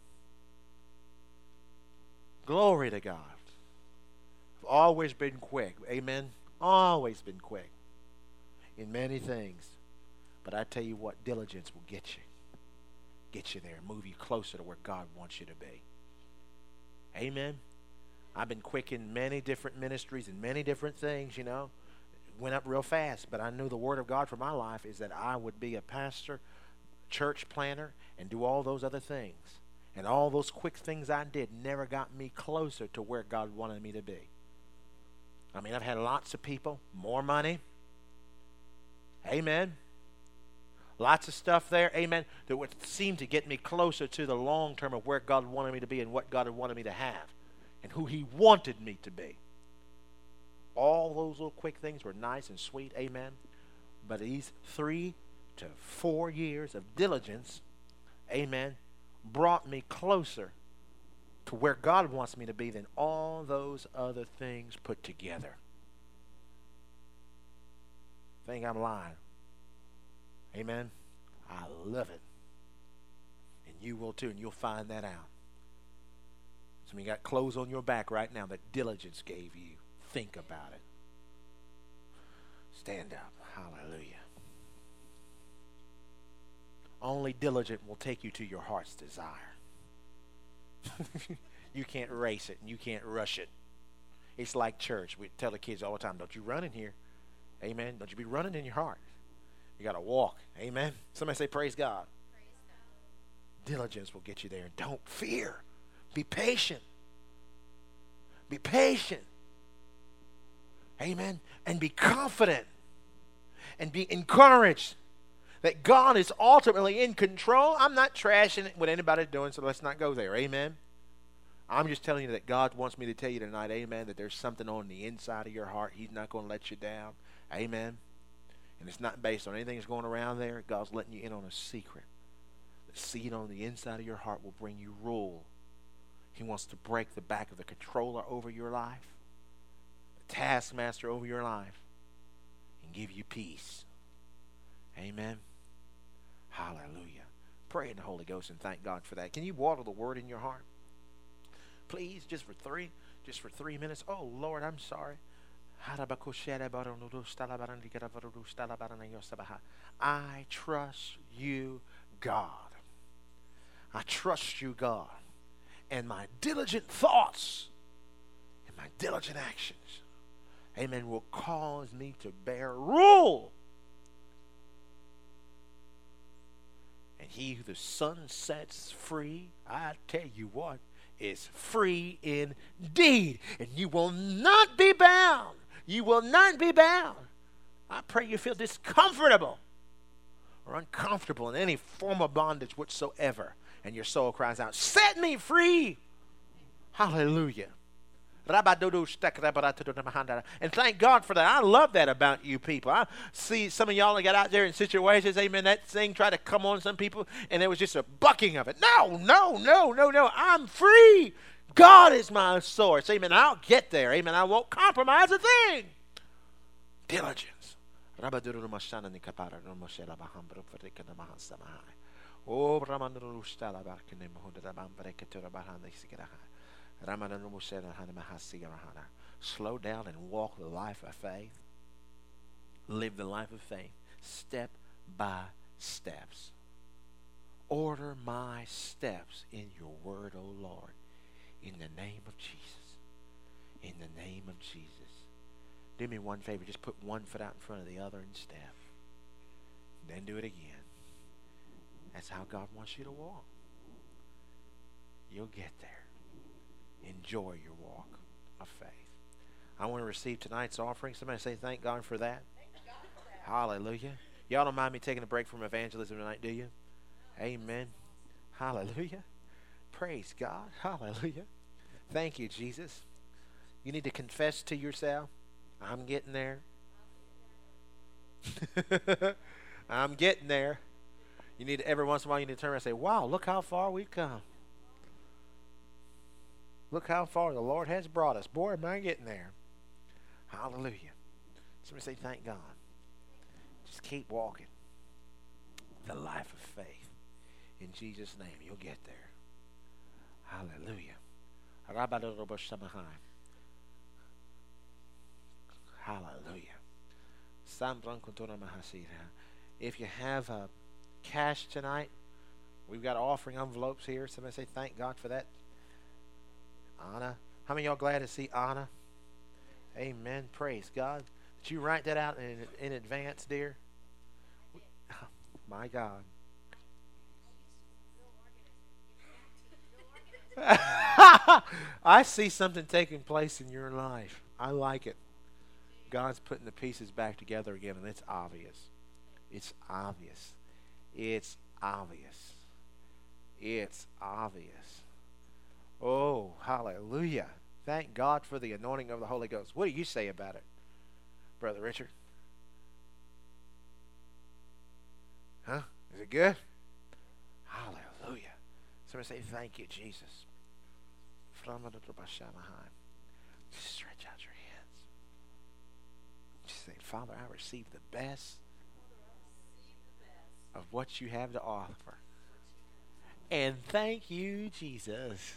Glory to God. I've always been quick, amen, always been quick in many things. But I tell you what, diligence will get you there and move you closer to where God wants you to be. Amen. I've been quick in many different ministries and many different things, Went up real fast, but I knew the word of God for my life is that I would be a pastor, church planner, and do all those other things. And all those quick things I did never got me closer to where God wanted me to be. I've had lots of people, more money. Amen. Lots of stuff there, amen, that would seem to get me closer to the long term of where God wanted me to be and what God had wanted me to have and who He wanted me to be. All those little quick things were nice and sweet, amen. But these 3 to 4 years of diligence, amen, brought me closer to where God wants me to be than all those other things put together. Think I'm lying. Amen. I love it. And you will too, and you'll find that out. Some of you got clothes on your back right now that diligence gave you. Think about it. Stand up. Hallelujah. Only diligent will take you to your heart's desire. You can't race it and you can't rush it. It's like church. We tell the kids all the time, don't you run in here. Amen. Don't you be running in your heart. You got to walk. Amen. Somebody say, praise God. Praise God. Diligence will get you there. And don't fear. Be patient. Be patient. Amen. And be confident. And be encouraged that God is ultimately in control. I'm not trashing what anybody's doing, so let's not go there. Amen. I'm just telling you that God wants me to tell you tonight, amen, that there's something on the inside of your heart. He's not going to let you down. Amen. And it's not based on anything that's going around there. God's letting you in on a secret. The seed on the inside of your heart will bring you rule. He wants to break the back of the controller over your life, the taskmaster over your life, and give you peace. Amen. Hallelujah. Pray in the Holy Ghost and thank God for that. Can you water the word in your heart? Please, just for 3 minutes. Oh, Lord, I'm sorry. I trust you, God. I trust you, God. And my diligent thoughts and my diligent actions, amen, will cause me to bear rule. And he who the Son sets free, I tell you what, is free indeed. And you will not be bound. You will not be bound. I pray you feel discomfortable or uncomfortable in any form of bondage whatsoever. And your soul cries out, set me free. Hallelujah. And thank God for that. I love that about you people. I see some of y'all that got out there in situations, amen, that thing tried to come on some people, and there was just a bucking of it. No. I'm free. God is my source. Amen. I'll get there. Amen. I won't compromise a thing. Diligence. Slow down and walk the life of faith. Live the life of faith step by steps. Order my steps in your word, O Lord, in the name of Jesus. In the name of Jesus. Do me one favor. Just put one foot out in front of the other and step. Then do it again. That's how God wants you to walk. You'll get there. Enjoy your walk of faith. I want to receive tonight's offering. Somebody say thank God for that. Thank God for that. Hallelujah. Y'all don't mind me taking a break from evangelism tonight, do you? Amen. Hallelujah. Praise God. Hallelujah. Thank you, Jesus. You need to confess to yourself, I'm getting there. I'm getting there. You need to, every once in a while, you need to turn around and say, wow, look how far we've come. Look how far the Lord has brought us. Boy, am I getting there. Hallelujah. Somebody say, thank God. Just keep walking the life of faith. In Jesus' name, you'll get there. Hallelujah. Hallelujah. If you have cash tonight, we've got offering envelopes here. Somebody say thank God for that. Anna. How many of y'all glad to see Anna? Amen. Praise God. Did you write that out in advance, dear? Oh, my God. I see something taking place in your life. I like it. God's putting the pieces back together again, and it's obvious. It's obvious. It's obvious. It's obvious. Oh, hallelujah. Thank God for the anointing of the Holy Ghost. What do you say about it, Brother Richard? Huh? Is it good? Hallelujah. Somebody say, thank you, Jesus. Just stretch out your hands. Just say, Father, I receive the best of what you have to offer. And thank you, Jesus.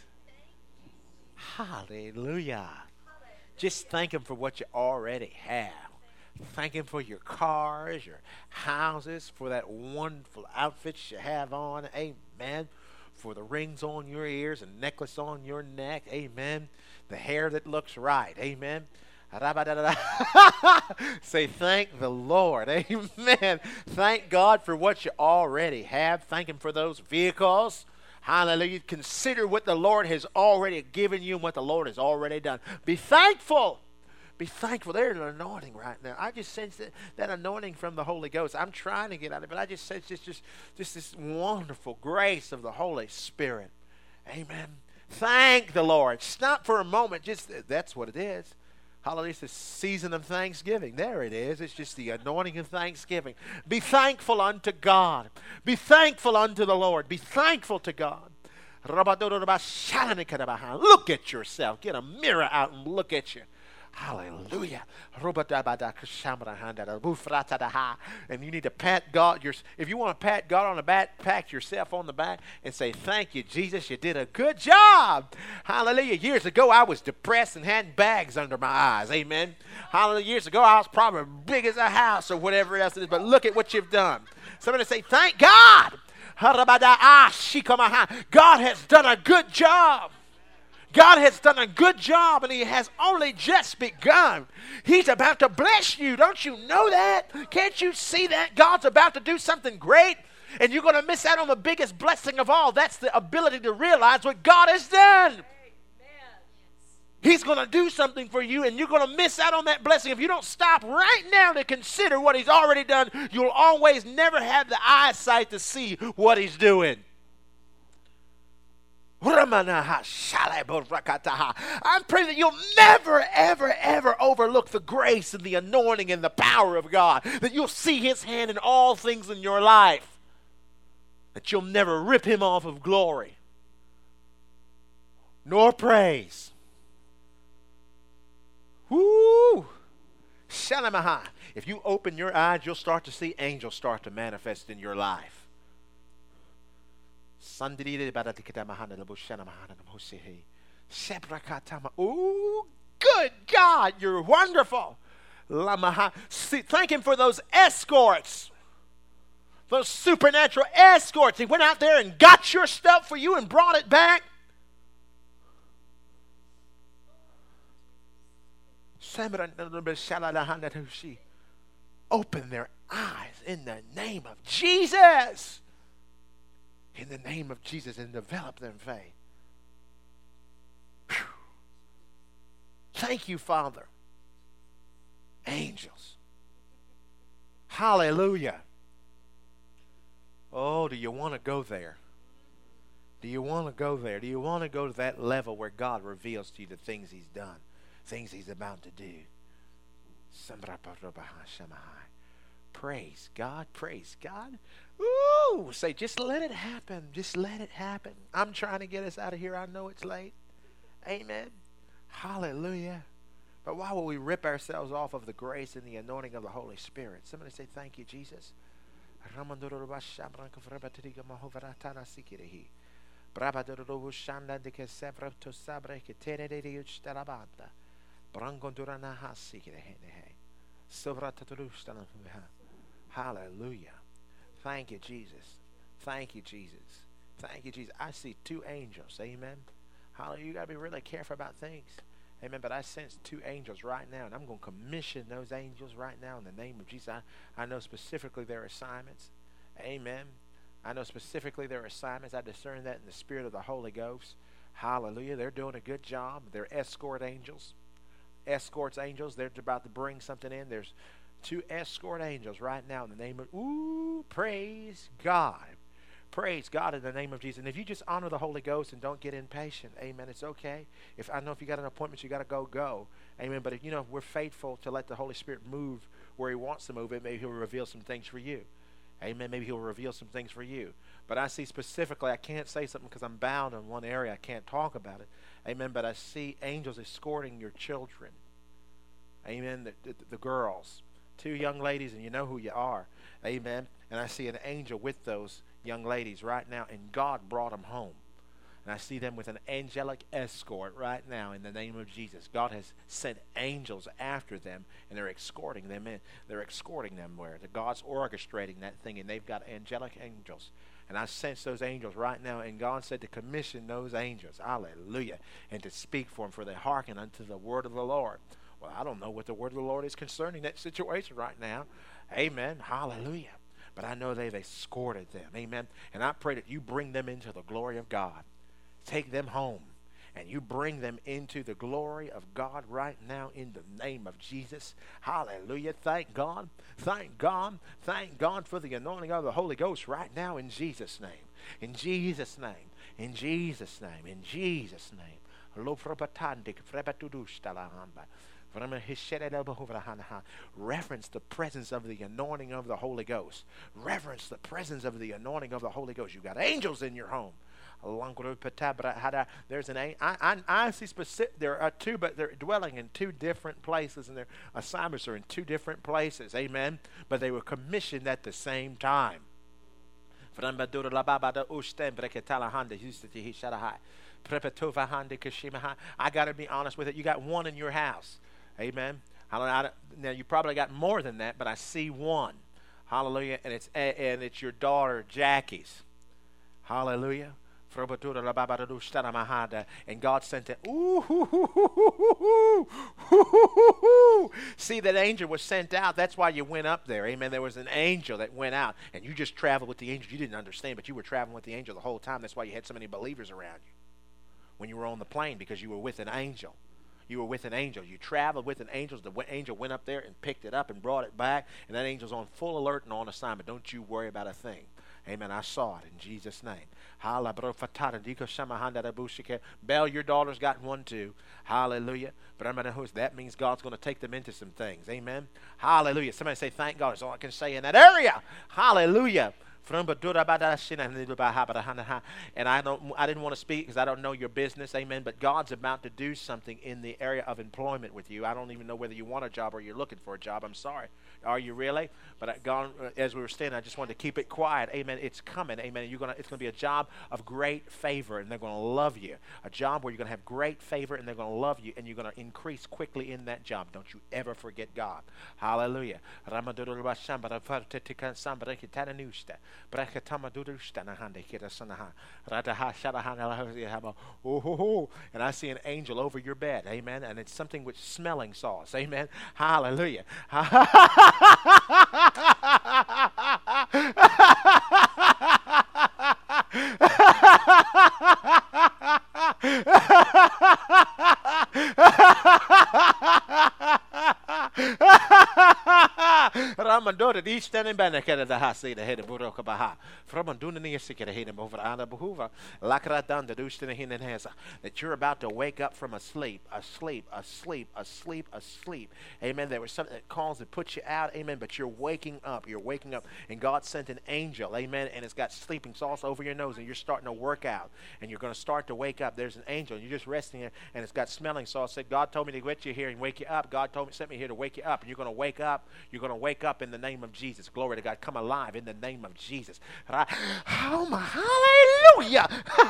Hallelujah. Just thank Him for what you already have. Thank Him for your cars, your houses, for that wonderful outfits you have on. Amen. For the rings on your ears and necklace on your neck. Amen. The hair that looks right. Amen. Say thank the Lord. Amen. Thank God for what you already have. Thank Him for those vehicles. Hallelujah. Consider what the Lord has already given you and what the Lord has already done. Be thankful. Be thankful. There's an anointing right now. I just sense that anointing from the Holy Ghost. I'm trying to get out of it, but I just sense just this wonderful grace of the Holy Spirit. Amen. Thank the Lord. Stop for a moment. Just that's what it is. Hallelujah. It's the season of thanksgiving. There it is. It's just the anointing of thanksgiving. Be thankful unto God. Be thankful unto the Lord. Be thankful to God. Look at yourself. Get a mirror out and look at you. Hallelujah. And you need to pat God. If you want to pat God on the back, pat yourself on the back and say, thank you, Jesus. You did a good job. Hallelujah. Years ago, I was depressed and had bags under my eyes. Amen. Hallelujah. Years ago, I was probably big as a house or whatever else it is. But look at what you've done. Somebody say, thank God. God has done a good job. God has done a good job, and He has only just begun. He's about to bless you. Don't you know that? Can't you see that? God's about to do something great, and you're going to miss out on the biggest blessing of all. That's the ability to realize what God has done. Amen. He's going to do something for you, and you're going to miss out on that blessing. If you don't stop right now to consider what He's already done, you'll always never have the eyesight to see what He's doing. I'm praying that you'll never, ever, ever overlook the grace and the anointing and the power of God. That you'll see His hand in all things in your life. That you'll never rip Him off of glory nor praise. Woo! If you open your eyes, you'll start to see angels start to manifest in your life. Ooh, good God, you're wonderful. See, thank Him for those escorts. Those supernatural escorts. He went out there and got your stuff for you and brought it back. Open their eyes in the name of Jesus. In the name of Jesus, and develop their faith. Whew. Thank you, Father. Angels. Hallelujah. Oh, do you want to go there? Do you want to go there? Do you want to go to that level where God reveals to you the things he's done, things he's about to do? Praise God, praise God. Ooh, say, just let it happen. Just let it happen. I'm trying to get us out of here. I know it's late. Amen. Hallelujah. But why will we rip ourselves off of the grace and the anointing of the Holy Spirit? Somebody say, thank you, Jesus. Hallelujah. Thank you, Jesus. Thank you, Jesus. Thank you, Jesus. I see two angels. Amen. Hallelujah. You got to be really careful about things. Amen. But I sense two angels right now, and I'm going to commission those angels right now in the name of Jesus. I know specifically their assignments. Amen. I know specifically their assignments. I discern that in the spirit of the Holy Ghost. Hallelujah. They're doing a good job. They're escort angels. Escorts angels. They're about to bring something in. There's two escort angels right now in the name of, praise God. Praise God in the name of Jesus. And if you just honor the Holy Ghost and don't get impatient, amen, it's okay. I know if you got an appointment, you got to go. Amen. But if we're faithful to let the Holy Spirit move where he wants to move, maybe he'll reveal some things for you. Amen. Maybe he'll reveal some things for you. But I see specifically, I can't say something because I'm bound in one area. I can't talk about it. Amen. But I see angels escorting your children. Amen. The girls. Two young ladies, and you know who you are. Amen. And I see an angel with those young ladies right now, and God brought them home. And I see them with an angelic escort right now in the name of Jesus. God has sent angels after them, and they're escorting them in. They're escorting them where? God's orchestrating that thing, and they've got angelic angels. And I sense those angels right now, and God said to commission those angels. Hallelujah. And to speak for them, for they hearken unto the word of the Lord. Well, I don't know what the word of the Lord is concerning that situation right now. Amen. Hallelujah. But I know they've escorted them. Amen. And I pray that you bring them into the glory of God. Take them home. And you bring them into the glory of God right now in the name of Jesus. Hallelujah. Thank God. Thank God. Thank God for the anointing of the Holy Ghost right now in Jesus' name. In Jesus' name. In Jesus' name. In Jesus' name. Reverence the presence of the anointing of the Holy Ghost. Reverence the presence of the anointing of the Holy Ghost. You've got angels in your home. There's an I see specific. There are two, but they're dwelling in two different places, and their assignments are in two different places. Amen. But they were commissioned at the same time. I got to be honest with it. You got one in your house. Amen. Now you probably got more than that, but I see one. Hallelujah. And it's your daughter Jackie's. Hallelujah. And God sent it. See, that angel was sent out. That's why you went up there. Amen. There was an angel that went out, and you just traveled with the angel. You didn't understand, but you were traveling with the angel the whole time. That's why you had so many believers around you when you were on the plane, because you were with an angel. You were with an angel. You traveled with an angel. The angel went up there and picked it up and brought it back, and that angel's on full alert and on assignment. Don't you worry about a thing. Amen. I saw it in Jesus' name. Belle, your daughter's got one too. Hallelujah. But I'm going to that means God's going to take them into some things. Amen. Hallelujah. Somebody say thank God. That's all I can say in that area. Hallelujah. And I didn't want to speak because I don't know your business, amen, but God's about to do something in the area of employment with you. I don't even know whether you want a job or you're looking for a job. I'm sorry. Are you really? But God, as we were standing, I just wanted to keep it quiet. Amen. It's coming. Amen. It's going to be a job of great favor, and they're going to love you. A job where you're going to have great favor, and they're going to love you, and you're going to increase quickly in that job. Don't you ever forget God. Hallelujah. And I see an angel over your bed. Amen. And it's something with smelling sauce. Amen. Hallelujah. Ramandora di standing banakera the hasi the head of Buroka Baha. Framanduna Niasikera him over Anna Bahuva. Lakradan the Dustin in Heza. That you're about to wake up from a sleep. Amen. There was something that caused to put you out. Amen. But you're waking up. You're waking up. And God sent an angel. Amen. And it's got sleeping sauce over your nose. And you're starting to work out. And you're going to start to wake up. There's an angel. And you're just resting there. And it's got smelling sauce. Said, God told me to get you here and wake you up. God told me, sent me here to wake you up. And you're going to wake up. You're going to wake up in the name of Jesus. Glory to God. Come alive in the name of Jesus. Oh my hallelujah.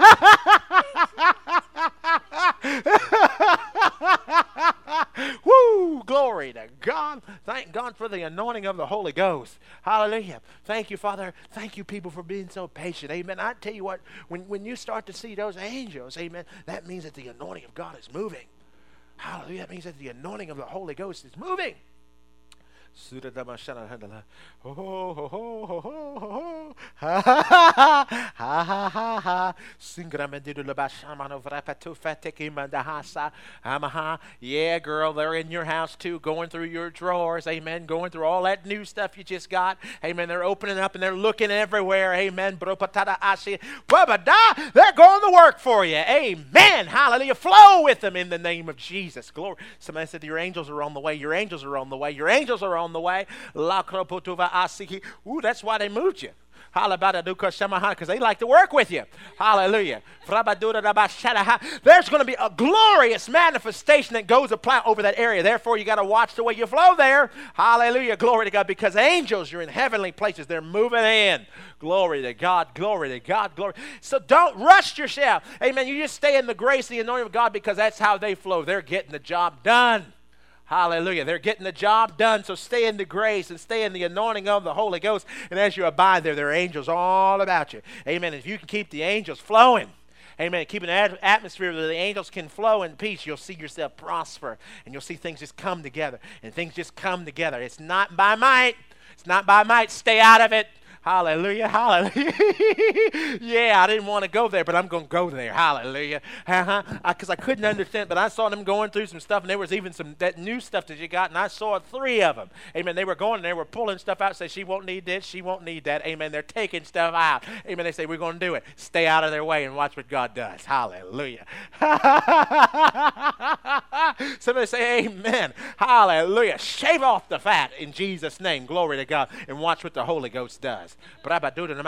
Woo! Glory to God. Thank God for the anointing of the Holy Ghost. Hallelujah. Thank you, Father. Thank you, people, for being so patient. Amen. I tell you what, when you start to see those angels, amen, that means that the anointing of God is moving. Hallelujah. That means that the anointing of the Holy Ghost is moving. Yeah, girl, they're in your house too, going through your drawers, amen, going through all that new stuff you just got, amen. They're opening up and they're looking everywhere, amen. They're going to work for you, amen. Hallelujah. Flow with them in the name of Jesus. Glory. Somebody said your angels are on the way. Your angels are on the way. Your angels are on the way. Ooh, that's why they moved you. Because they like to work with you. Hallelujah. There's going to be a glorious manifestation that goes over that area. Therefore, you got to watch the way you flow there. Hallelujah. Glory to God. Because angels, you're in heavenly places. They're moving in. Glory to God. Glory to God. Glory. So don't rush yourself. Amen. You just stay in the grace, the anointing of God, because that's how they flow. They're getting the job done. Hallelujah. They're getting the job done. So stay in the grace and stay in the anointing of the Holy Ghost. And as you abide there are angels all about you. Amen. If you can keep the angels flowing, amen, keep an atmosphere where the angels can flow in peace, you'll see yourself prosper. And you'll see things just come together. And things just come together. It's not by might. It's not by might. Stay out of it. Hallelujah, hallelujah. Yeah, I didn't want to go there, but I'm going to go there. Hallelujah. Because I couldn't understand, but I saw them going through some stuff, and there was even some that new stuff that you got, and I saw 3 of them. Amen. They were going, and they were pulling stuff out, say, she won't need this, she won't need that. Amen. They're taking stuff out. Amen. They say, we're going to do it. Stay out of their way and watch what God does. Hallelujah. Somebody say, amen. Hallelujah. Shave off the fat in Jesus' name. Glory to God. And watch what the Holy Ghost does. Thank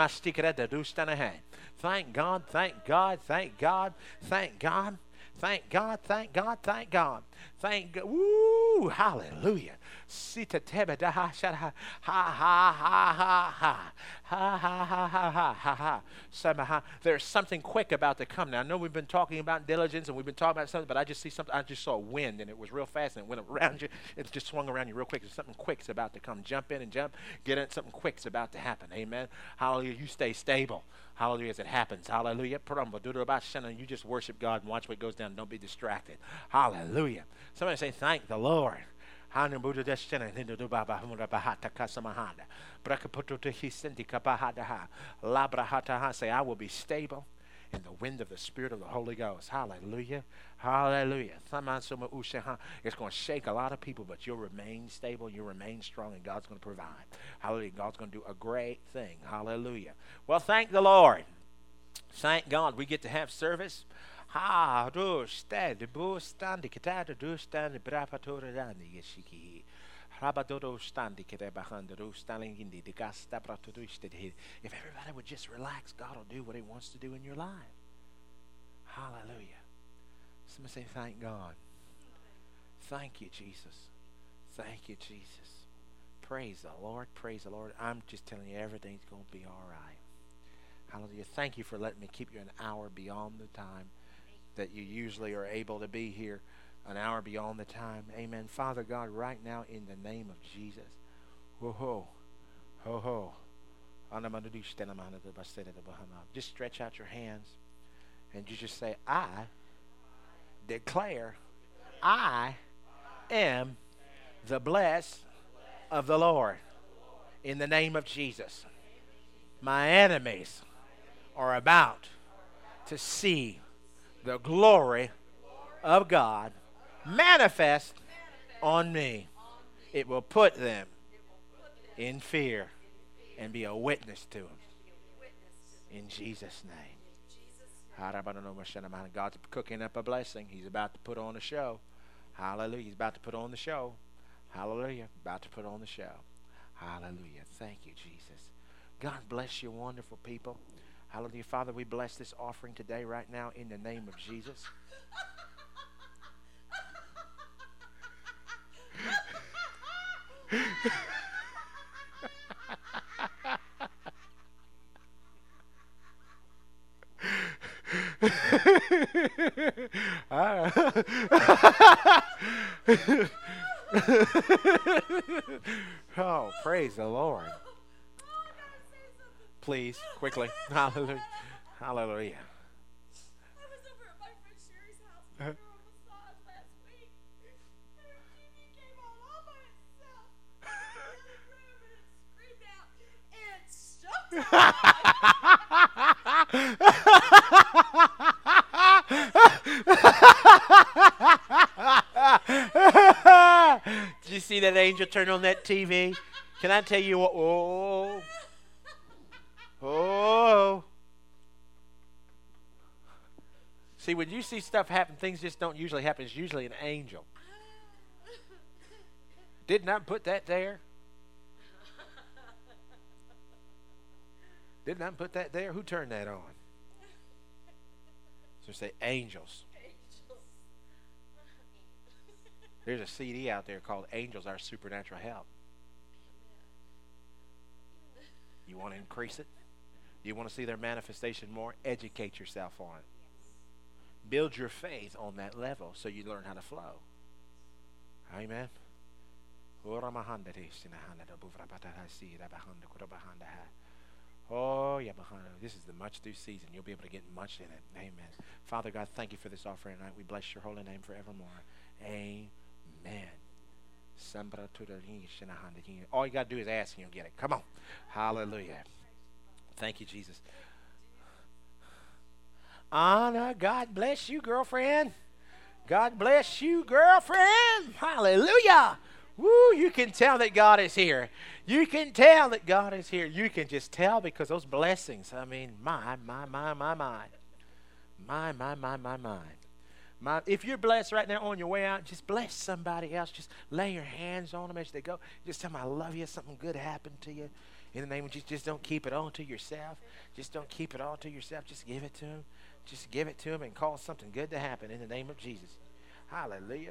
God, thank God, thank God, thank God, thank God, thank God, thank God, thank God. Woo, hallelujah. Sita tebe da ha sha ha ha ha ha ha ha ha ha ha ha ha. There's something quick about to come. Now I know we've been talking about diligence and we've been talking about something, but I just see something. I just saw wind and it was real fast and it went around you. It just swung around you real quick. There's something quick's about to come. Jump in and jump. Get in. Something quick's about to happen. Amen. Hallelujah. You stay stable. Hallelujah as it happens. Hallelujah. You just worship God and watch what goes down. Don't be distracted. Hallelujah. Somebody say, thank the Lord. Say, I will be stable in the wind of the Spirit of the Holy Ghost. Hallelujah. Hallelujah. It's going to shake a lot of people, but you'll remain stable, you'll remain strong, and God's going to provide. Hallelujah. God's going to do a great thing. Hallelujah. Well, thank the Lord. Thank God we get to have service. Ha do stand bu stand kitata do stand brapatora dani yeshiki rabadodo stand kete behind the standing in the gasta bratodo. If everybody would just relax, God will do what he wants to do in your life. Hallelujah. Somebody say thank God. Thank you, Jesus. Thank you, Jesus. Praise the Lord. Praise the Lord. I'm just telling you, everything's going to be all right. Hallelujah. Thank you for letting me keep you an hour beyond the time that you usually are able to be here, an hour beyond the time. Amen. Father God, right now in the name of Jesus. Ho-ho. Ho-ho. Just stretch out your hands and you just say, I declare I am the blessed of the Lord in the name of Jesus. My enemies are about to see the glory of God manifest on me. It will put them in fear and be a witness to him. In Jesus' name. God's cooking up a blessing. He's about to put on a show. Hallelujah. He's about to put on the show. Hallelujah. About to put on the show. Hallelujah. Thank you, Jesus. God bless you, wonderful people. Hallelujah. Father, we bless this offering today right now in the name of Jesus. Oh, praise the Lord. Please, quickly. Hallelujah. Hallelujah. I was over at my friend Sherry's house for a massage last week. And her TV came on all by itself in the other room and it screamed out and Did you see that angel turn on that TV? Can I tell you what? Oh. Oh. See, when you see stuff happen, things just don't usually happen. It's usually an angel. Didn't I put that there? Didn't I put that there? Who turned that on? So say angels. There's a CD out there called Angels, Our Supernatural Help. You want to increase it? You want to see their manifestation more? Educate yourself on it. Build your faith on that level so you learn how to flow. Amen. Oh, yeah, this is the much due season. You'll be able to get much in it. Amen. Father God, thank you for this offering tonight. We bless your holy name forevermore. Amen. All you got to do is ask and you'll get it. Come on. Hallelujah. Thank you, Jesus. Anna, God bless you, girlfriend. God bless you, girlfriend. Hallelujah. Woo, you can tell that God is here. You can tell that God is here. You can just tell because those blessings, I mean, my. If you're blessed right now on your way out, just bless somebody else. Just lay your hands on them as they go. Just tell them, I love you. Something good happened to you. In the name of Jesus, just don't keep it all to yourself. Just don't keep it all to yourself. Just give it to them. Just give it to them and cause something good to happen in the name of Jesus. Hallelujah.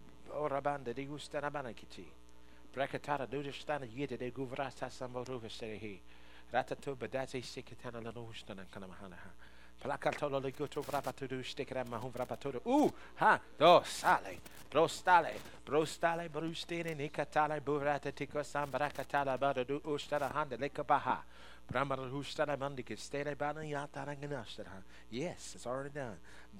Brostale, brustine, nicatale, burrata, tico, sambracatala, baradu, ustara, handa, lekabaha. Yes, it's already done.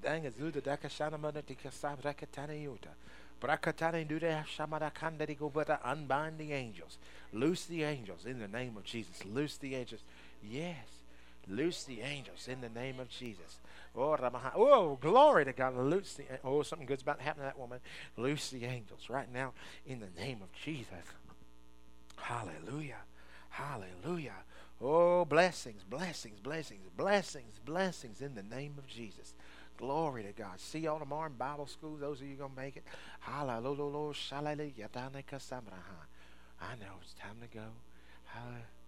Unbind the angels. Loose the angels in the name of Jesus. Loose the angels. Yes. Loose the angels in the name of Jesus. Oh, glory to God. Loose the, oh, something good's about to happen to that woman. Loose the angels right now in the name of Jesus. Hallelujah. Hallelujah. Oh, blessings, blessings, blessings, blessings, blessings in the name of Jesus. Glory to God. See y'all tomorrow in Bible school. Those of you going to make it. Hallelujah. I know it's time to go. Hallelujah.